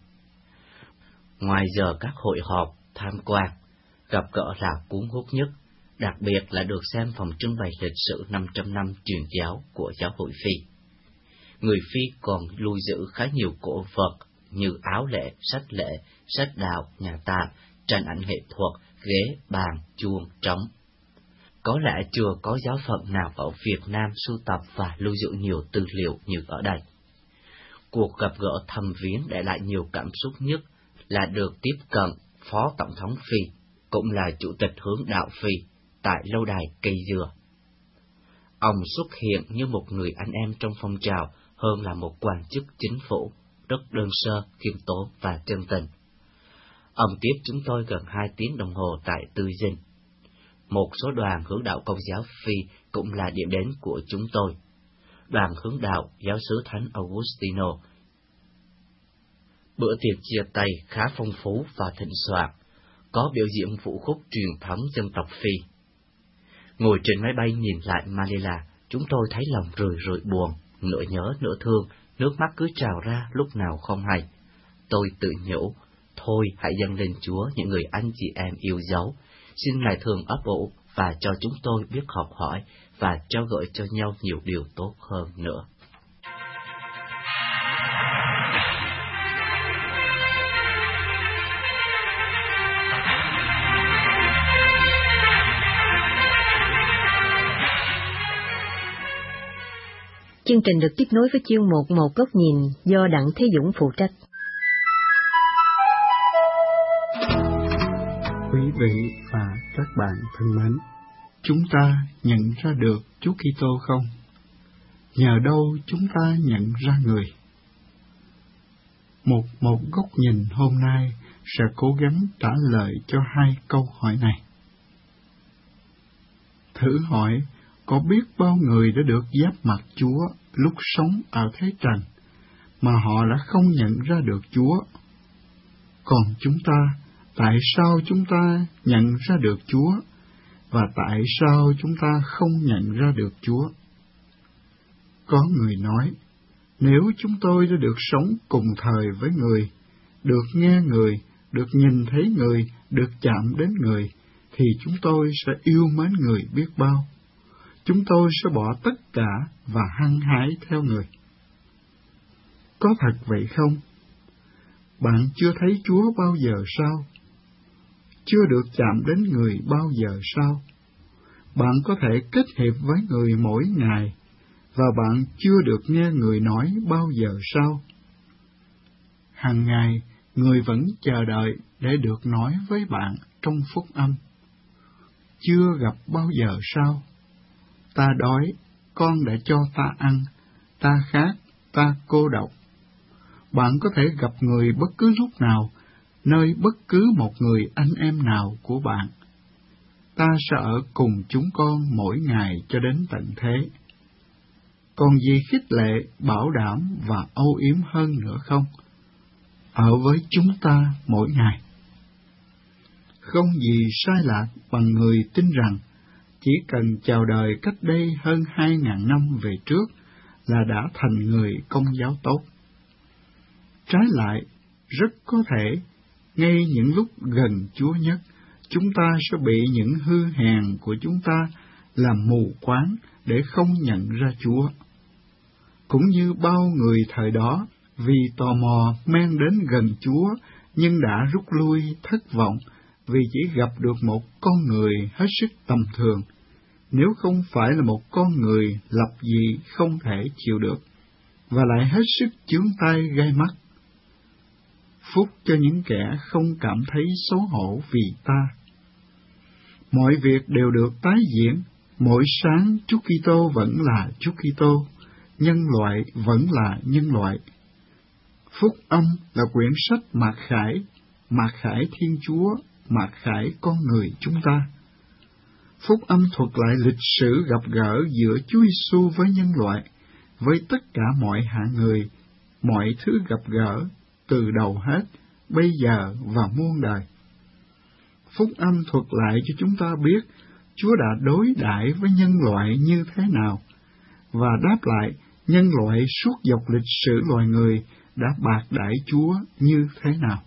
Ngoài giờ các hội họp, tham quan, gặp gỡ là cuốn hút nhất, đặc biệt là được xem phòng trưng bày lịch sử 500 năm truyền giáo của giáo hội Phi. Người Phi còn lưu giữ khá nhiều cổ vật như áo lễ, sách đạo, nhà tạm, tranh ảnh nghệ thuật, ghế, bàn, chuông, trống. Có lẽ chưa có giáo phận nào ở Việt Nam sưu tập và lưu giữ nhiều tư liệu như ở đây. Cuộc gặp gỡ thăm viếng để lại nhiều cảm xúc nhất là được tiếp cận Phó Tổng thống Phi, cũng là Chủ tịch Hướng đạo Phi, tại lâu đài Cây Dừa. Ông xuất hiện như một người anh em trong phong trào hơn là một quan chức chính phủ, rất đơn sơ, khiêm tốn và chân tình. Ông tiếp chúng tôi gần 2 tiếng đồng hồ tại Tư Dinh. Một số đoàn hướng đạo Công giáo Phi cũng là điểm đến của chúng tôi. Đoàn hướng đạo giáo sứ Thánh Augustino. Bữa tiệc chia tay khá phong phú và thịnh soạn, có biểu diễn vũ khúc truyền thống dân tộc Phi. Ngồi trên máy bay nhìn lại Manila, chúng tôi thấy lòng rười buồn, nửa nhớ nửa thương, nước mắt cứ trào ra lúc nào không hay. Tôi tự nhủ, thôi hãy dâng lên Chúa những người anh chị em yêu dấu, xin Ngài thường ấp ủ và cho chúng tôi biết học hỏi và trao gửi cho nhau nhiều điều tốt hơn nữa. Chương trình được tiếp nối với chương mục Một góc nhìn do Đặng Thế Dũng phụ trách. Quý vị và các bạn thân mến, chúng ta nhận ra được Chúa Kitô không? Nhờ đâu chúng ta nhận ra Người? Một góc nhìn hôm nay sẽ cố gắng trả lời cho 2 câu hỏi này. Thử hỏi, có biết bao người đã được giáp mặt Chúa lúc sống ở thế trần, mà họ đã không nhận ra được Chúa? Còn chúng ta, tại sao chúng ta nhận ra được Chúa, và tại sao chúng ta không nhận ra được Chúa? Có người nói, nếu chúng tôi đã được sống cùng thời với Người, được nghe Người, được nhìn thấy Người, được chạm đến Người, thì chúng tôi sẽ yêu mến Người biết bao. Chúng tôi sẽ bỏ tất cả và hăng hái theo Người. Có thật vậy không? Bạn chưa thấy Chúa bao giờ sao? Chưa được chạm đến Người bao giờ sao? Bạn có thể kết hiệp với Người mỗi ngày, và bạn chưa được nghe Người nói bao giờ sao? Hàng ngày, Người vẫn chờ đợi để được nói với bạn trong phúc âm. Chưa gặp bao giờ sao? Ta đói, con đã cho ta ăn, ta khát, ta cô độc. Bạn có thể gặp Người bất cứ lúc nào, nơi bất cứ một người anh em nào của bạn. Ta sẽ ở cùng chúng con mỗi ngày cho đến tận thế. Còn gì khích lệ, bảo đảm và âu yếm hơn nữa không? Ở với chúng ta mỗi ngày. Không gì sai lạc bằng người tin rằng chỉ cần chào đời cách đây hơn 2.000 năm về trước là đã thành người Công giáo tốt. Trái lại, rất có thể, ngay những lúc gần Chúa nhất, chúng ta sẽ bị những hư hèn của chúng ta làm mù quáng để không nhận ra Chúa. Cũng như bao người thời đó, vì tò mò men đến gần Chúa, nhưng đã rút lui thất vọng vì chỉ gặp được một con người hết sức tầm thường, nếu không phải là một con người lập dị không thể chịu được, và lại hết sức chướng tai gai mắt. Phúc cho những kẻ không cảm thấy xấu hổ vì ta. Mọi việc đều được tái diễn, mỗi sáng Chúa Kitô vẫn là Chúa Kitô, nhân loại vẫn là nhân loại. Phúc âm là quyển sách mặc khải Thiên Chúa, mặc khải con người chúng ta. Phúc âm thuật lại lịch sử gặp gỡ giữa Chúa Giêsu với nhân loại, với tất cả mọi hạng người, mọi thứ gặp gỡ, từ đầu hết, bây giờ và muôn đời. Phúc âm thuật lại cho chúng ta biết Chúa đã đối đãi với nhân loại như thế nào, và đáp lại nhân loại suốt dọc lịch sử loài người đã bạc đãi Chúa như thế nào.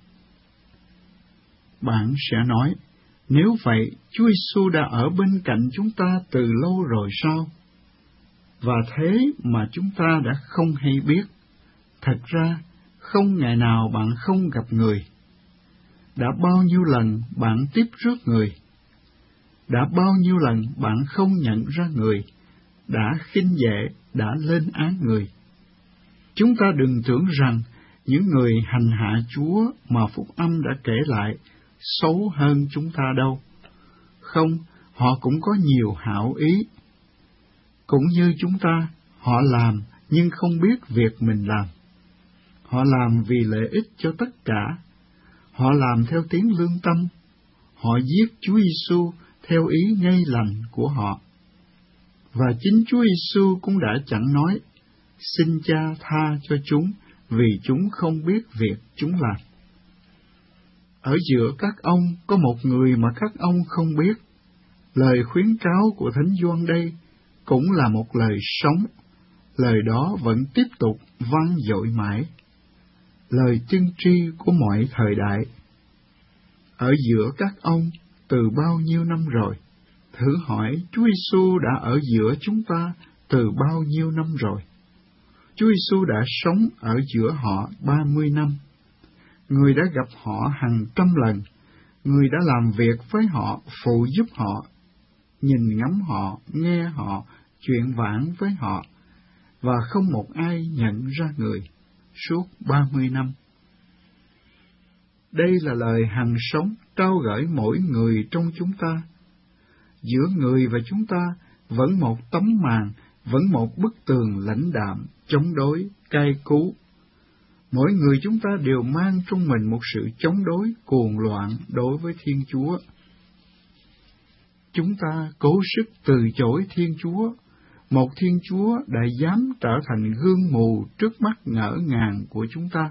Bạn sẽ nói, nếu vậy, Chúa Giêsu đã ở bên cạnh chúng ta từ lâu rồi sao? Và thế mà chúng ta đã không hay biết. Thật ra, không ngày nào bạn không gặp người? Đã bao nhiêu lần bạn tiếp rước người? Đã bao nhiêu lần bạn không nhận ra người, đã khinh dễ, đã lên án người? Chúng ta đừng tưởng rằng những người hành hạ Chúa mà Phúc Âm đã kể lại xấu hơn chúng ta đâu. Không, họ cũng có nhiều hảo ý. Cũng như chúng ta, họ làm nhưng không biết việc mình làm. Họ làm vì lợi ích cho tất cả. Họ làm theo tiếng lương tâm. Họ giết Chúa Giêsu theo ý ngay lành của họ. Và chính Chúa Giêsu cũng đã chẳng nói, xin Cha tha cho chúng, vì chúng không biết việc chúng làm. Ở giữa các ông có một người mà các ông không biết. Lời khuyến cáo của Thánh Gioan đây cũng là một lời sống. Lời đó vẫn tiếp tục vang dội mãi. Lời tiên tri của mọi thời đại. Ở giữa các ông từ bao nhiêu năm rồi? Thử hỏi Chúa Giêsu đã ở giữa chúng ta từ bao nhiêu năm rồi? Chúa Giêsu đã sống ở giữa họ 30 năm. Người đã gặp họ hàng trăm lần. Người đã làm việc với họ, phụ giúp họ, nhìn ngắm họ, nghe họ, chuyện vãn với họ, và không một ai nhận ra người suốt 30 năm. Đây là lời hằng sống trao gửi mỗi người trong chúng ta. Giữa người và chúng ta vẫn một tấm màn, vẫn một bức tường lãnh đạm, chống đối, cay cú. Mỗi người chúng ta đều mang trong mình một sự chống đối, cuồng loạn đối với Thiên Chúa. Chúng ta cố sức từ chối Thiên Chúa, một Thiên Chúa đã dám trở thành gương mù trước mắt ngỡ ngàng của chúng ta.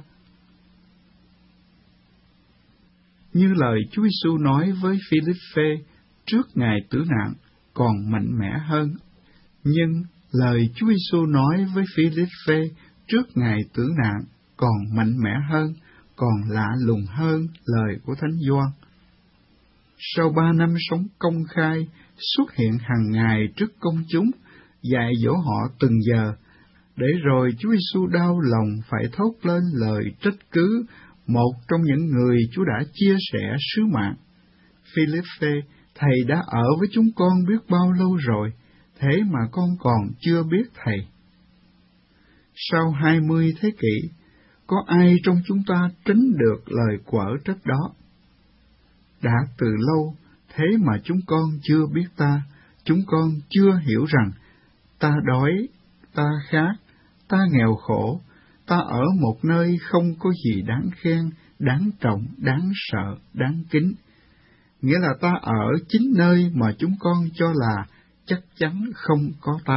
Như lời Chúa Giêsu nói với Philippe trước ngày tử nạn còn mạnh mẽ hơn. Nhưng lời Chúa Giêsu nói với Philippe trước ngày tử nạn còn mạnh mẽ hơn, còn lạ lùng hơn lời của Thánh Gioan. Sau 3 năm sống công khai, xuất hiện hàng ngày trước công chúng, dạy dỗ họ từng giờ, để rồi Chúa Giêsu đau lòng phải thốt lên lời trách cứ một trong những người Chúa đã chia sẻ sứ mạng. Philippe, Thầy đã ở với chúng con biết bao lâu rồi, thế mà con còn chưa biết Thầy. Sau 20 thế kỷ, có ai trong chúng ta tránh được lời quở trách đó? Đã từ lâu, thế mà chúng con chưa biết ta, chúng con chưa hiểu rằng ta đói, ta khát, ta nghèo khổ, ta ở một nơi không có gì đáng khen, đáng trọng, đáng sợ, đáng kính. Nghĩa là ta ở chính nơi mà chúng con cho là chắc chắn không có ta.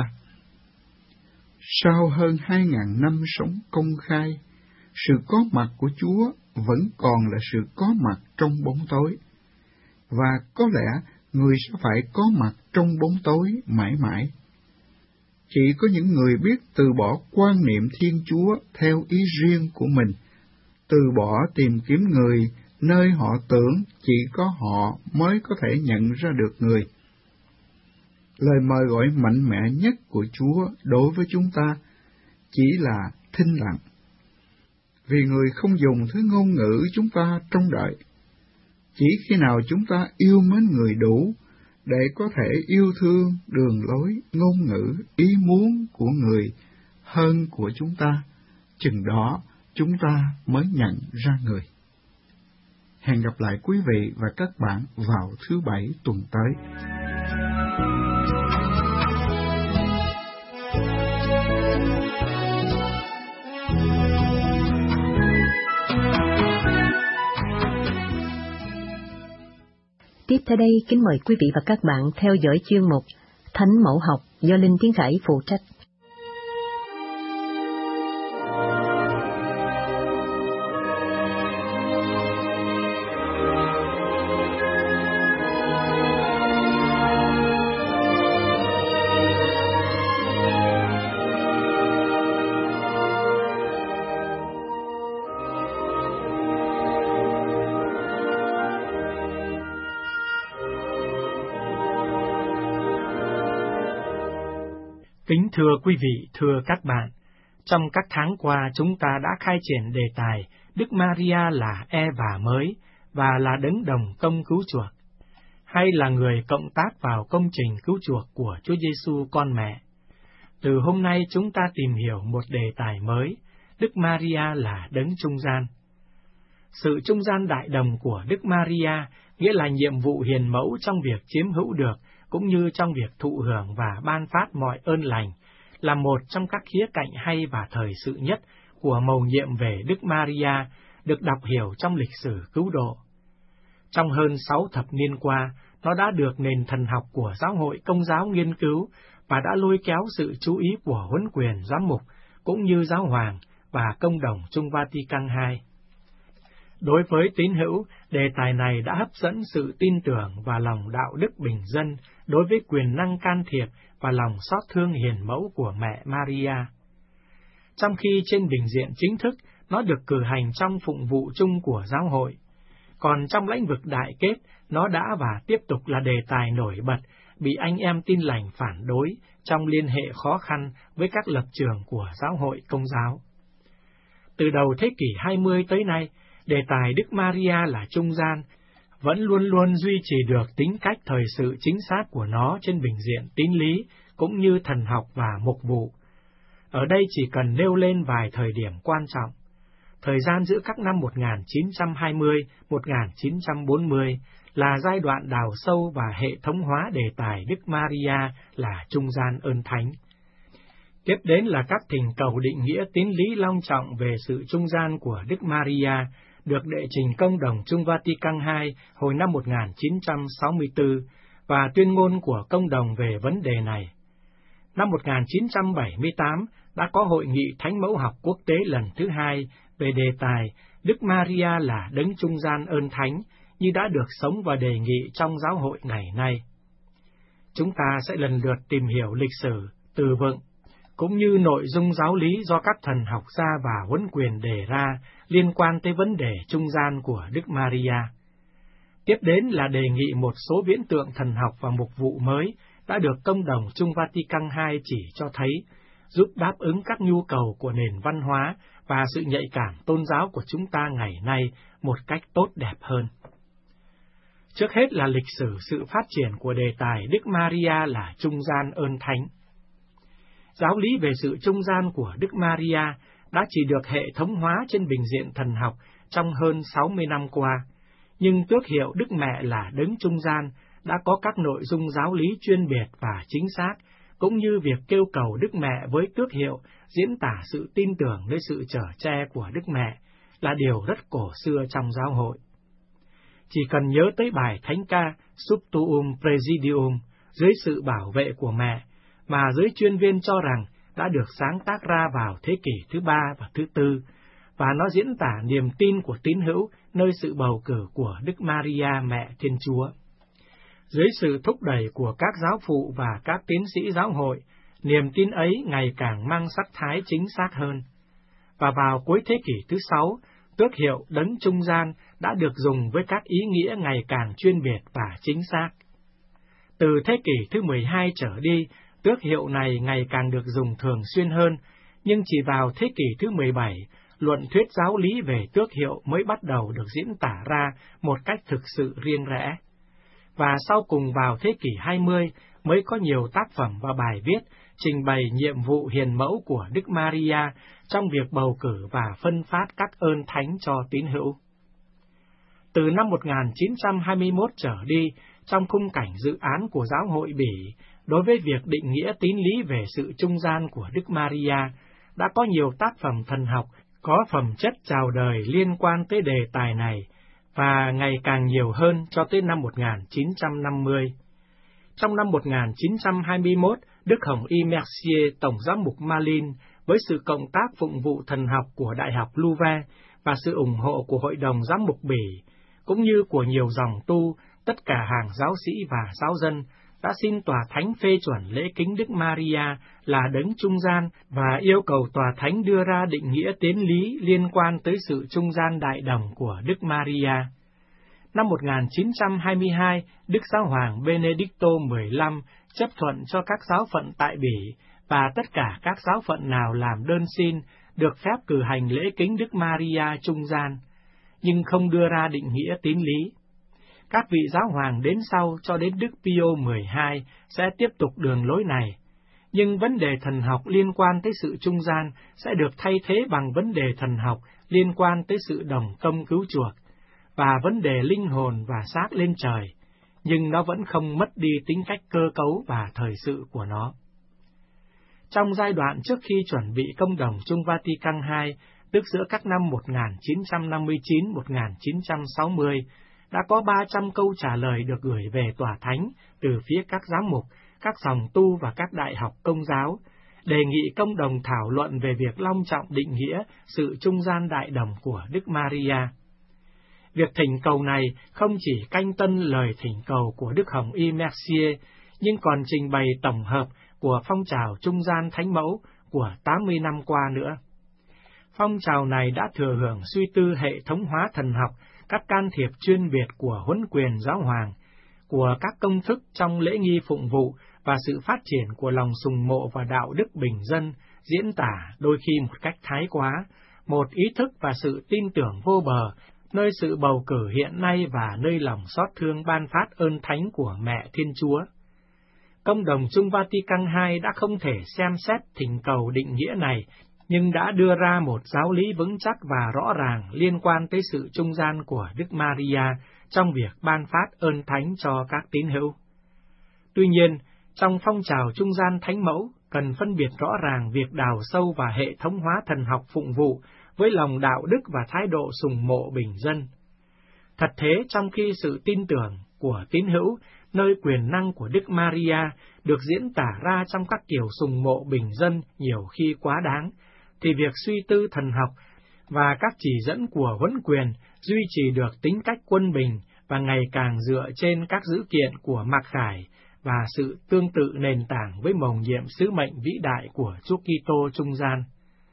Sau hơn 2.000 năm sống công khai, sự có mặt của Chúa vẫn còn là sự có mặt trong bóng tối, và có lẽ người sẽ phải có mặt trong bóng tối mãi mãi. Chỉ có những người biết từ bỏ quan niệm Thiên Chúa theo ý riêng của mình, từ bỏ tìm kiếm người nơi họ tưởng chỉ có họ mới có thể nhận ra được người. Lời mời gọi mạnh mẽ nhất của Chúa đối với chúng ta chỉ là thinh lặng, vì người không dùng thứ ngôn ngữ chúng ta trông đợi. Chỉ khi nào chúng ta yêu mến người đủ để có thể yêu thương đường lối, ngôn ngữ, ý muốn của người hơn của chúng ta, chừng đó chúng ta mới nhận ra người. Hẹn gặp lại quý vị và các bạn vào thứ Bảy tuần tới. Tiếp theo đây, kính mời quý vị và các bạn theo dõi chuyên mục Thánh Mẫu Học do Linh Tiến Khải phụ trách. Kính thưa quý vị, thưa các bạn, Trong các tháng qua, chúng ta đã khai triển đề tài Đức Maria là Eva mới và là đấng đồng công cứu chuộc, hay là người cộng tác vào công trình cứu chuộc của Chúa Giêsu con mẹ. Từ hôm nay chúng ta tìm hiểu một đề tài mới, Đức Maria là đấng trung gian. Sự trung gian đại đồng của Đức Maria nghĩa là nhiệm vụ hiền mẫu trong việc chiếm hữu được, cũng như trong việc thụ hưởng và ban phát mọi ơn lành, là một trong các khía cạnh hay và thời sự nhất của mầu nhiệm về Đức Maria được đọc hiểu trong lịch sử cứu độ. Trong hơn 6 thập niên qua, nó đã được nền thần học của giáo hội Công giáo nghiên cứu và đã lôi kéo sự chú ý của huấn quyền giám mục, cũng như giáo hoàng và công đồng Trung Vatican II. Đối với tín hữu, đề tài này đã hấp dẫn sự tin tưởng và lòng đạo đức bình dân đối với quyền năng can thiệp và lòng xót thương hiền mẫu của mẹ Maria. Trong khi trên bình diện chính thức, nó được cử hành trong phụng vụ chung của giáo hội, còn trong lĩnh vực đại kết, nó đã và tiếp tục là đề tài nổi bật bị anh em tin lành phản đối trong liên hệ khó khăn với các lập trường của giáo hội Công giáo. Từ đầu thế kỷ 20 tới nay, đề tài Đức Maria là trung gian vẫn luôn luôn duy trì được tính cách thời sự chính xác của nó trên bình diện tín lý cũng như thần học và mục vụ. Ở đây chỉ cần nêu lên vài thời điểm quan trọng. Thời gian giữa các năm 1920-1940 là giai đoạn đào sâu và hệ thống hóa đề tài Đức Maria là trung gian ơn thánh. Tiếp đến là các thỉnh cầu định nghĩa tín lý long trọng về sự trung gian của Đức Maria, được đệ trình công đồng Trung Vatican II hồi năm 1964 và tuyên ngôn của công đồng về vấn đề này. Năm 1978 đã có Hội nghị Thánh mẫu học quốc tế lần thứ 2 về đề tài Đức Maria là đấng trung gian ơn thánh, như đã được sống và đề nghị trong giáo hội ngày nay. Chúng ta sẽ lần lượt tìm hiểu lịch sử, từ vựng, cũng như nội dung giáo lý do các thần học gia và huấn quyền đề ra liên quan tới vấn đề trung gian của Đức Maria. Tiếp đến là đề nghị một số viễn tượng thần học và mục vụ mới đã được công đồng Trung Vatican II chỉ cho thấy, giúp đáp ứng các nhu cầu của nền văn hóa và sự nhạy cảm tôn giáo của chúng ta ngày nay một cách tốt đẹp hơn. Trước hết là lịch sử sự phát triển của đề tài Đức Maria là trung gian ơn thánh. Giáo lý về sự trung gian của Đức Maria đã chỉ được hệ thống hóa trên bình diện thần học trong hơn 60 năm qua, nhưng tước hiệu Đức Mẹ là đấng trung gian đã có các nội dung giáo lý chuyên biệt và chính xác, cũng như việc kêu cầu Đức Mẹ với tước hiệu diễn tả sự tin tưởng nơi sự chở che của Đức Mẹ là điều rất cổ xưa trong giáo hội. Chỉ cần nhớ tới bài thánh ca Sub Tuum Praesidium dưới sự bảo vệ của mẹ, mà giới chuyên viên cho rằng đã được sáng tác ra vào thế kỷ thứ 3 và thứ 4, và nó diễn tả niềm tin của tín hữu nơi sự bầu cử của Đức Maria Mẹ Thiên Chúa. Dưới sự thúc đẩy của các giáo phụ và các tiến sĩ giáo hội, niềm tin ấy ngày càng mang sắc thái chính xác hơn. Và vào cuối thế kỷ thứ 6, tước hiệu đấng trung gian đã được dùng với các ý nghĩa ngày càng chuyên biệt và chính xác. Từ thế kỷ thứ 12 trở đi, tước hiệu này ngày càng được dùng thường xuyên hơn, nhưng chỉ vào thế kỷ thứ 17, luận thuyết giáo lý về tước hiệu mới bắt đầu được diễn tả ra một cách thực sự riêng rẽ. Và sau cùng vào thế kỷ 20 mới có nhiều tác phẩm và bài viết trình bày nhiệm vụ hiền mẫu của Đức Maria trong việc bầu cử và phân phát các ơn thánh cho tín hữu. Từ năm 1921 trở đi, trong khung cảnh dự án của giáo hội Bỉ, đối với việc định nghĩa tín lý về sự trung gian của Đức Maria, đã có nhiều tác phẩm thần học có phẩm chất chào đời liên quan tới đề tài này, và ngày càng nhiều hơn cho tới năm 1950. Trong năm 1921, Đức Hồng Y Mercier, Tổng giám mục Malines, với sự cộng tác phụng vụ thần học của Đại học Louvain và sự ủng hộ của Hội đồng Giám mục Bỉ, cũng như của nhiều dòng tu, tất cả hàng giáo sĩ và giáo dân, đã xin tòa thánh phê chuẩn lễ kính Đức Maria là đấng trung gian và yêu cầu tòa thánh đưa ra định nghĩa tiến lý liên quan tới sự trung gian đại đồng của Đức Maria. Năm 1922, Đức Giáo hoàng Benedicto XV chấp thuận cho các giáo phận tại Bỉ và tất cả các giáo phận nào làm đơn xin được phép cử hành lễ kính Đức Maria trung gian, nhưng không đưa ra định nghĩa tín lý. Các vị giáo hoàng đến sau cho đến Đức Pio 12 sẽ tiếp tục đường lối này, nhưng vấn đề thần học liên quan tới sự trung gian sẽ được thay thế bằng vấn đề thần học liên quan tới sự đồng công cứu chuộc, và vấn đề linh hồn và xác lên trời, nhưng nó vẫn không mất đi tính cách cơ cấu và thời sự của nó. Trong giai đoạn trước khi chuẩn bị Công đồng Chung Vatican II, tức giữa các năm 1959-1960, đã có 300 câu trả lời được gửi về Tòa Thánh từ phía các giám mục, các dòng tu và các đại học Công giáo, đề nghị công đồng thảo luận về việc long trọng định nghĩa sự trung gian đại đồng của Đức Maria. Việc thỉnh cầu này không chỉ canh tân lời thỉnh cầu của Đức Hồng Y Mercier, nhưng còn trình bày tổng hợp của phong trào trung gian thánh mẫu của 80 năm qua nữa. Phong trào này đã thừa hưởng suy tư hệ thống hóa thần học, các can thiệp chuyên biệt của huấn quyền giáo hoàng, của các công thức trong lễ nghi phụng vụ và sự phát triển của lòng sùng mộ và đạo đức bình dân, diễn tả đôi khi một cách thái quá, một ý thức và sự tin tưởng vô bờ, nơi sự bầu cử hiện nay và nơi lòng xót thương ban phát ơn thánh của Mẹ Thiên Chúa. Công đồng Chung Vatican II đã không thể xem xét thỉnh cầu định nghĩa này, nhưng đã đưa ra một giáo lý vững chắc và rõ ràng liên quan tới sự trung gian của Đức Maria trong việc ban phát ơn thánh cho các tín hữu. Tuy nhiên, trong phong trào trung gian thánh mẫu, cần phân biệt rõ ràng việc đào sâu và hệ thống hóa thần học phụng vụ với lòng đạo đức và thái độ sùng mộ bình dân. Thật thế, trong khi sự tin tưởng của tín hữu nơi quyền năng của Đức Maria được diễn tả ra trong các kiểu sùng mộ bình dân nhiều khi quá đáng, thì việc suy tư thần học và các chỉ dẫn của huấn quyền duy trì được tính cách quân bình và ngày càng dựa trên các dữ kiện của Mặc Khải và sự tương tự nền tảng với mầu nhiệm sứ mệnh vĩ đại của Chúa Kitô trung gian.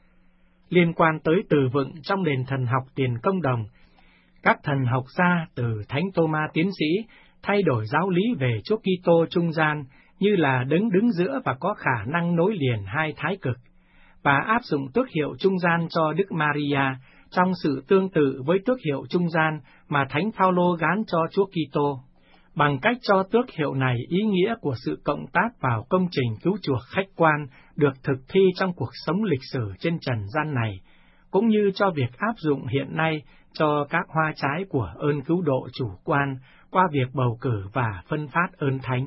Liên quan tới từ vựng trong nền thần học tiền công đồng, các thần học gia từ Thánh Tô-ma tiến sĩ thay đổi giáo lý về Chúa Kitô trung gian như là đứng giữa và có khả năng nối liền hai thái cực, và áp dụng tước hiệu trung gian cho Đức Maria trong sự tương tự với tước hiệu trung gian mà Thánh Phaolô gán cho Chúa Kitô. Bằng cách cho tước hiệu này, ý nghĩa của sự cộng tác vào công trình cứu chuộc khách quan được thực thi trong cuộc sống lịch sử trên trần gian này, cũng như cho việc áp dụng hiện nay cho các hoa trái của ơn cứu độ chủ quan qua việc bầu cử và phân phát ơn thánh.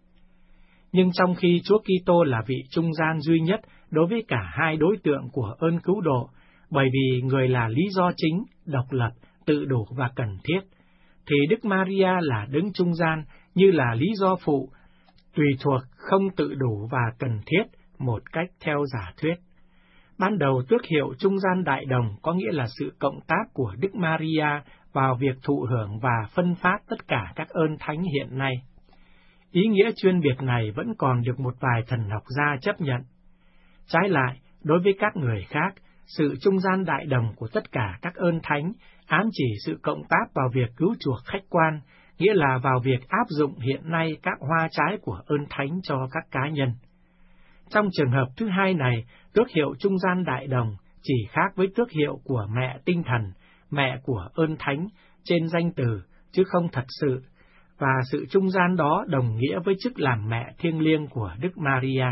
Nhưng trong khi Chúa Kitô là vị trung gian duy nhất đối với cả hai đối tượng của ơn cứu độ, bởi vì người là lý do chính, độc lập, tự đủ và cần thiết, thì Đức Maria là đứng trung gian như là lý do phụ, tùy thuộc, không tự đủ và cần thiết, một cách theo giả thuyết. Ban đầu tước hiệu trung gian đại đồng có nghĩa là sự cộng tác của Đức Maria vào việc thụ hưởng và phân phát tất cả các ơn thánh hiện nay. Ý nghĩa chuyên biệt này vẫn còn được một vài thần học gia chấp nhận. Trái lại, đối với các người khác, sự trung gian đại đồng của tất cả các ơn thánh ám chỉ sự cộng tác vào việc cứu chuộc khách quan, nghĩa là vào việc áp dụng hiện nay các hoa trái của ơn thánh cho các cá nhân. Trong trường hợp thứ hai này, tước hiệu trung gian đại đồng chỉ khác với tước hiệu của mẹ tinh thần, mẹ của ơn thánh trên danh từ, chứ không thật sự, và sự trung gian đó đồng nghĩa với chức làm mẹ thiêng liêng của Đức Maria.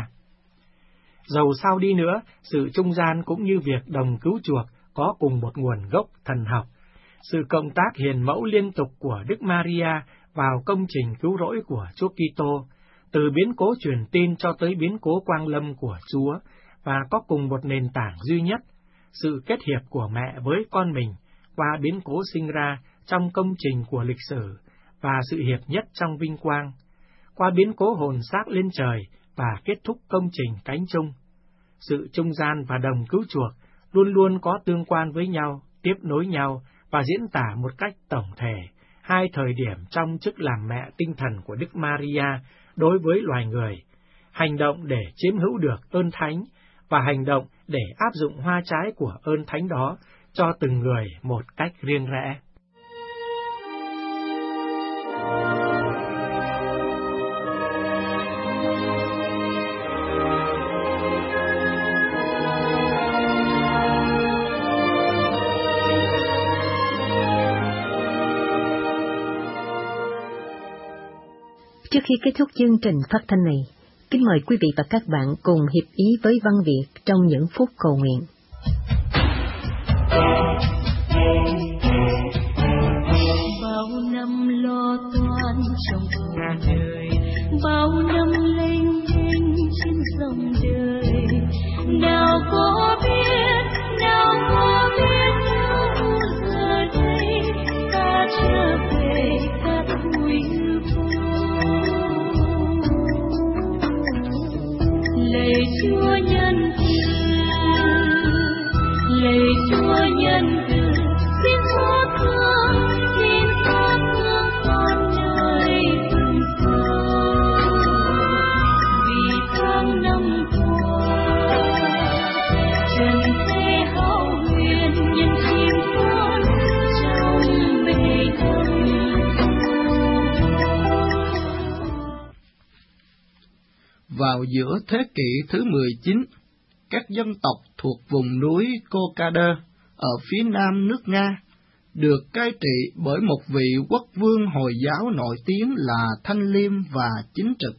Dầu sao đi nữa, sự trung gian cũng như việc đồng cứu chuộc có cùng một nguồn gốc thần học. Sự cộng tác hiền mẫu liên tục của Đức Maria vào công trình cứu rỗi của Chúa Kitô, từ biến cố truyền tin cho tới biến cố quang lâm của Chúa, và có cùng một nền tảng duy nhất, sự kết hiệp của mẹ với con mình qua biến cố sinh ra trong công trình của lịch sử, và sự hiệp nhất trong vinh quang, qua biến cố hồn xác lên trời và kết thúc công trình cánh chung. Sự trung gian và đồng cứu chuộc luôn luôn có tương quan với nhau, tiếp nối nhau và diễn tả một cách tổng thể hai thời điểm trong chức làm mẹ tinh thần của Đức Maria đối với loài người, hành động để chiếm hữu được ơn thánh và hành động để áp dụng hoa trái của ơn thánh đó cho từng người một cách riêng rẽ. khi kết thúc chương trình phát thanh này, kính mời quý vị và các bạn cùng hiệp ý với văn Việt trong những phút cầu nguyện. Bao năm lo toan trong cuộc đời, bao năm lênh đênh trên dòng đời, nào có biết đâu giờ đây ta trở về cát bụi vô. Lạy Chúa nhân từ, lạy Chúa nhân từ, xin xót thương con nơi vùng sâu. Vì tháng năm qua trần thế hão huyền, nhân chim con trong bể thâm. Vào giữa thế kỷ thứ 19, các dân tộc thuộc vùng núi Caucasus ở phía nam nước Nga được cai trị bởi một vị quốc vương Hồi giáo nổi tiếng là thanh liêm và chính trực.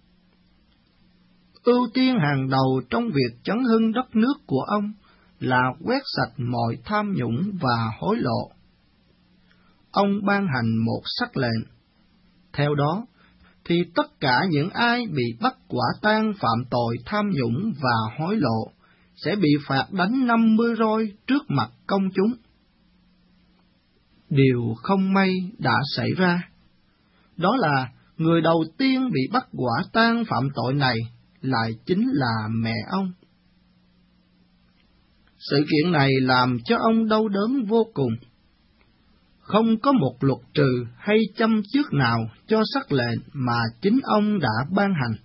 Ưu tiên hàng đầu trong việc chấn hưng đất nước của ông là quét sạch mọi tham nhũng và hối lộ. Ông ban hành một sắc lệnh. Theo đó, thì tất cả những ai bị bắt quả tang phạm tội tham nhũng và hối lộ sẽ bị phạt đánh 50 roi trước mặt công chúng. Điều không may đã xảy ra, đó là người đầu tiên bị bắt quả tang phạm tội này lại chính là mẹ ông. Sự kiện này làm cho ông đau đớn vô cùng. Không có một luật trừ hay châm chước nào cho sắc lệnh mà chính ông đã ban hành.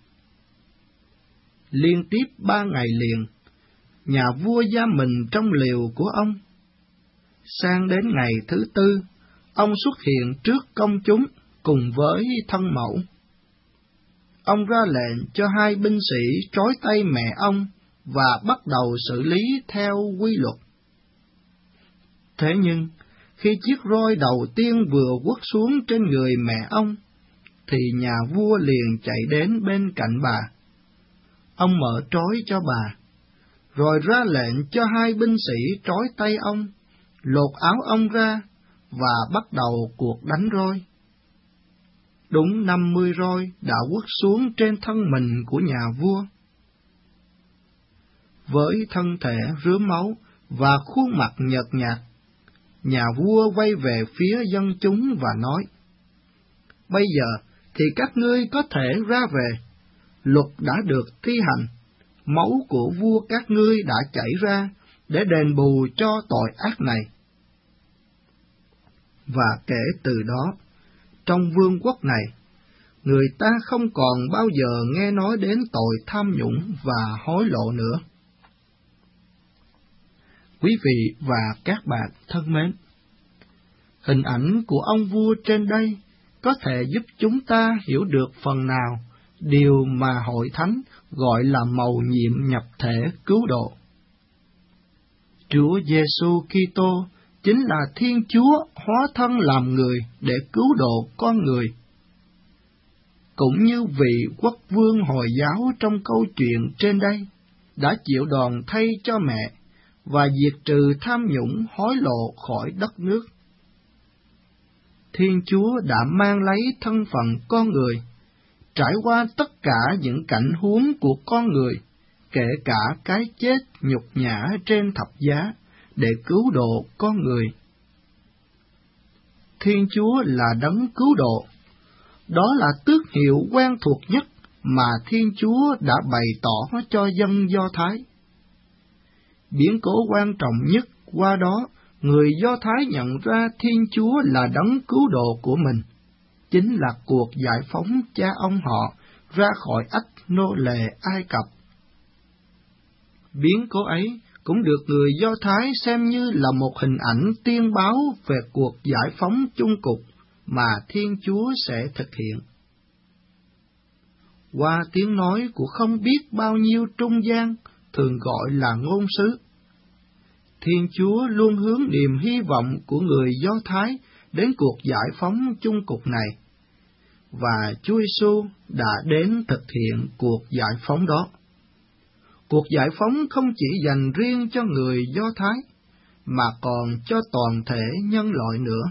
Liên tiếp 3 ngày liền, nhà vua giam mình trong liều của ông. Sang đến ngày thứ 4, ông xuất hiện trước công chúng cùng với thân mẫu. Ông ra lệnh cho 2 binh sĩ trói tay mẹ ông và bắt đầu xử lý theo quy luật. Thế nhưng, khi chiếc roi đầu tiên vừa quất xuống trên người mẹ ông, thì nhà vua liền chạy đến bên cạnh bà. Ông mở trói cho bà, rồi ra lệnh cho 2 binh sĩ trói tay ông, lột áo ông ra và bắt đầu cuộc đánh roi. Đúng 50 roi đã quất xuống trên thân mình của nhà vua. Với thân thể rướm máu và khuôn mặt nhợt nhạt, nhà vua quay về phía dân chúng và nói: Bây giờ thì các ngươi có thể ra về, luật đã được thi hành, máu của vua các ngươi đã chảy ra để đền bù cho tội ác này. Và kể từ đó, trong vương quốc này, người ta không còn bao giờ nghe nói đến tội tham nhũng và hối lộ nữa. Quý vị và các bạn thân mến, hình ảnh của ông vua trên đây có thể giúp chúng ta hiểu được phần nào điều mà Hội Thánh gọi là mầu nhiệm nhập thể cứu độ. Chúa Giêsu Kitô chính là Thiên Chúa hóa thân làm người để cứu độ con người. Cũng như vị quốc vương Hồi giáo trong câu chuyện trên đây đã chịu đòn thay cho mẹ và diệt trừ tham nhũng hối lộ khỏi đất nước. Thiên Chúa đã mang lấy thân phận con người, trải qua tất cả những cảnh huống của con người, kể cả cái chết nhục nhã trên thập giá, để cứu độ con người. Thiên Chúa là đấng cứu độ. Đó là tước hiệu quen thuộc nhất mà Thiên Chúa đã bày tỏ cho dân Do Thái. Biến cố quan trọng nhất qua đó, người Do Thái nhận ra Thiên Chúa là đấng cứu độ của mình, chính là cuộc giải phóng cha ông họ ra khỏi ách nô lệ Ai Cập. Biến cố ấy cũng được người Do Thái xem như là một hình ảnh tiên báo về cuộc giải phóng chung cục mà Thiên Chúa sẽ thực hiện. Qua tiếng nói của không biết bao nhiêu trung gian, thường gọi là ngôn sứ, Thiên Chúa luôn hướng niềm hy vọng của người Do Thái đến cuộc giải phóng chung cục này. và Chúa Giêsu đã đến thực hiện cuộc giải phóng đó. Cuộc giải phóng không chỉ dành riêng cho người Do Thái, mà còn cho toàn thể nhân loại nữa.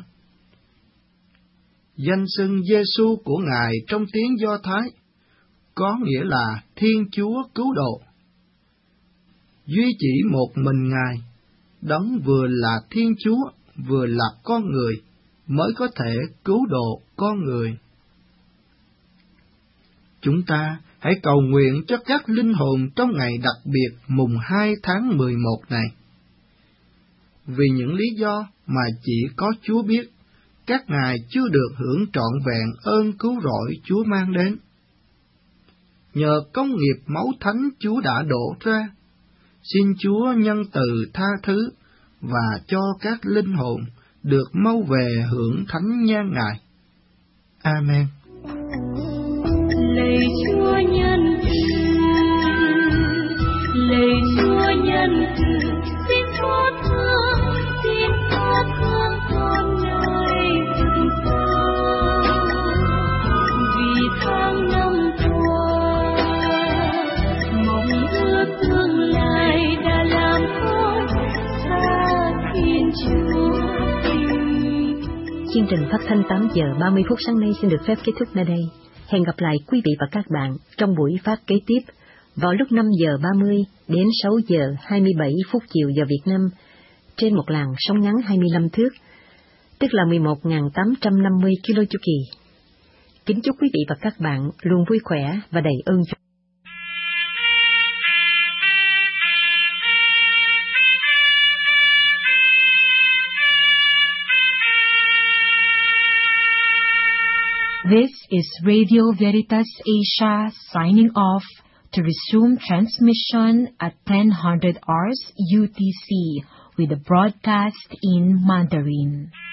Danh xưng Giêsu của Ngài trong tiếng Do Thái có nghĩa là Thiên Chúa Cứu Độ. Duy chỉ một mình Ngài, Đấng vừa là Thiên Chúa, vừa là con người, mới có thể cứu độ con người. Chúng ta hãy cầu nguyện cho các linh hồn trong ngày đặc biệt mùng 2 tháng 11 này. Vì những lý do mà chỉ có Chúa biết, các ngài chưa được hưởng trọn vẹn ơn cứu rỗi Chúa mang đến. Nhờ công nghiệp máu thánh Chúa đã đổ ra, xin Chúa nhân từ tha thứ và cho các linh hồn được mau về hưởng thánh nhan Ngài. Amen. Lạy Chúa nhân từ, lạy Chúa nhân từ, xin xót thương con nơi rừng sâu. Vì tháng năm qua, mong ước tương lai đã làm con xa Thiên Chúa. Chương trình phát thanh 8 giờ 30 phút sáng nay xin được phép kết thúc nơi đây. Hẹn gặp lại quý vị và các bạn trong buổi phát kế tiếp vào lúc 5 giờ 30 đến 6 giờ 27 phút chiều giờ Việt Nam trên một làn sóng ngắn 25 thước, tức là 11.850 kilo chu kỳ. Kính chúc quý vị và các bạn luôn vui khỏe và đầy ơn Chúa. This is Radio Veritas Asia signing off to resume transmission at 1000 hours UTC with a broadcast in Mandarin.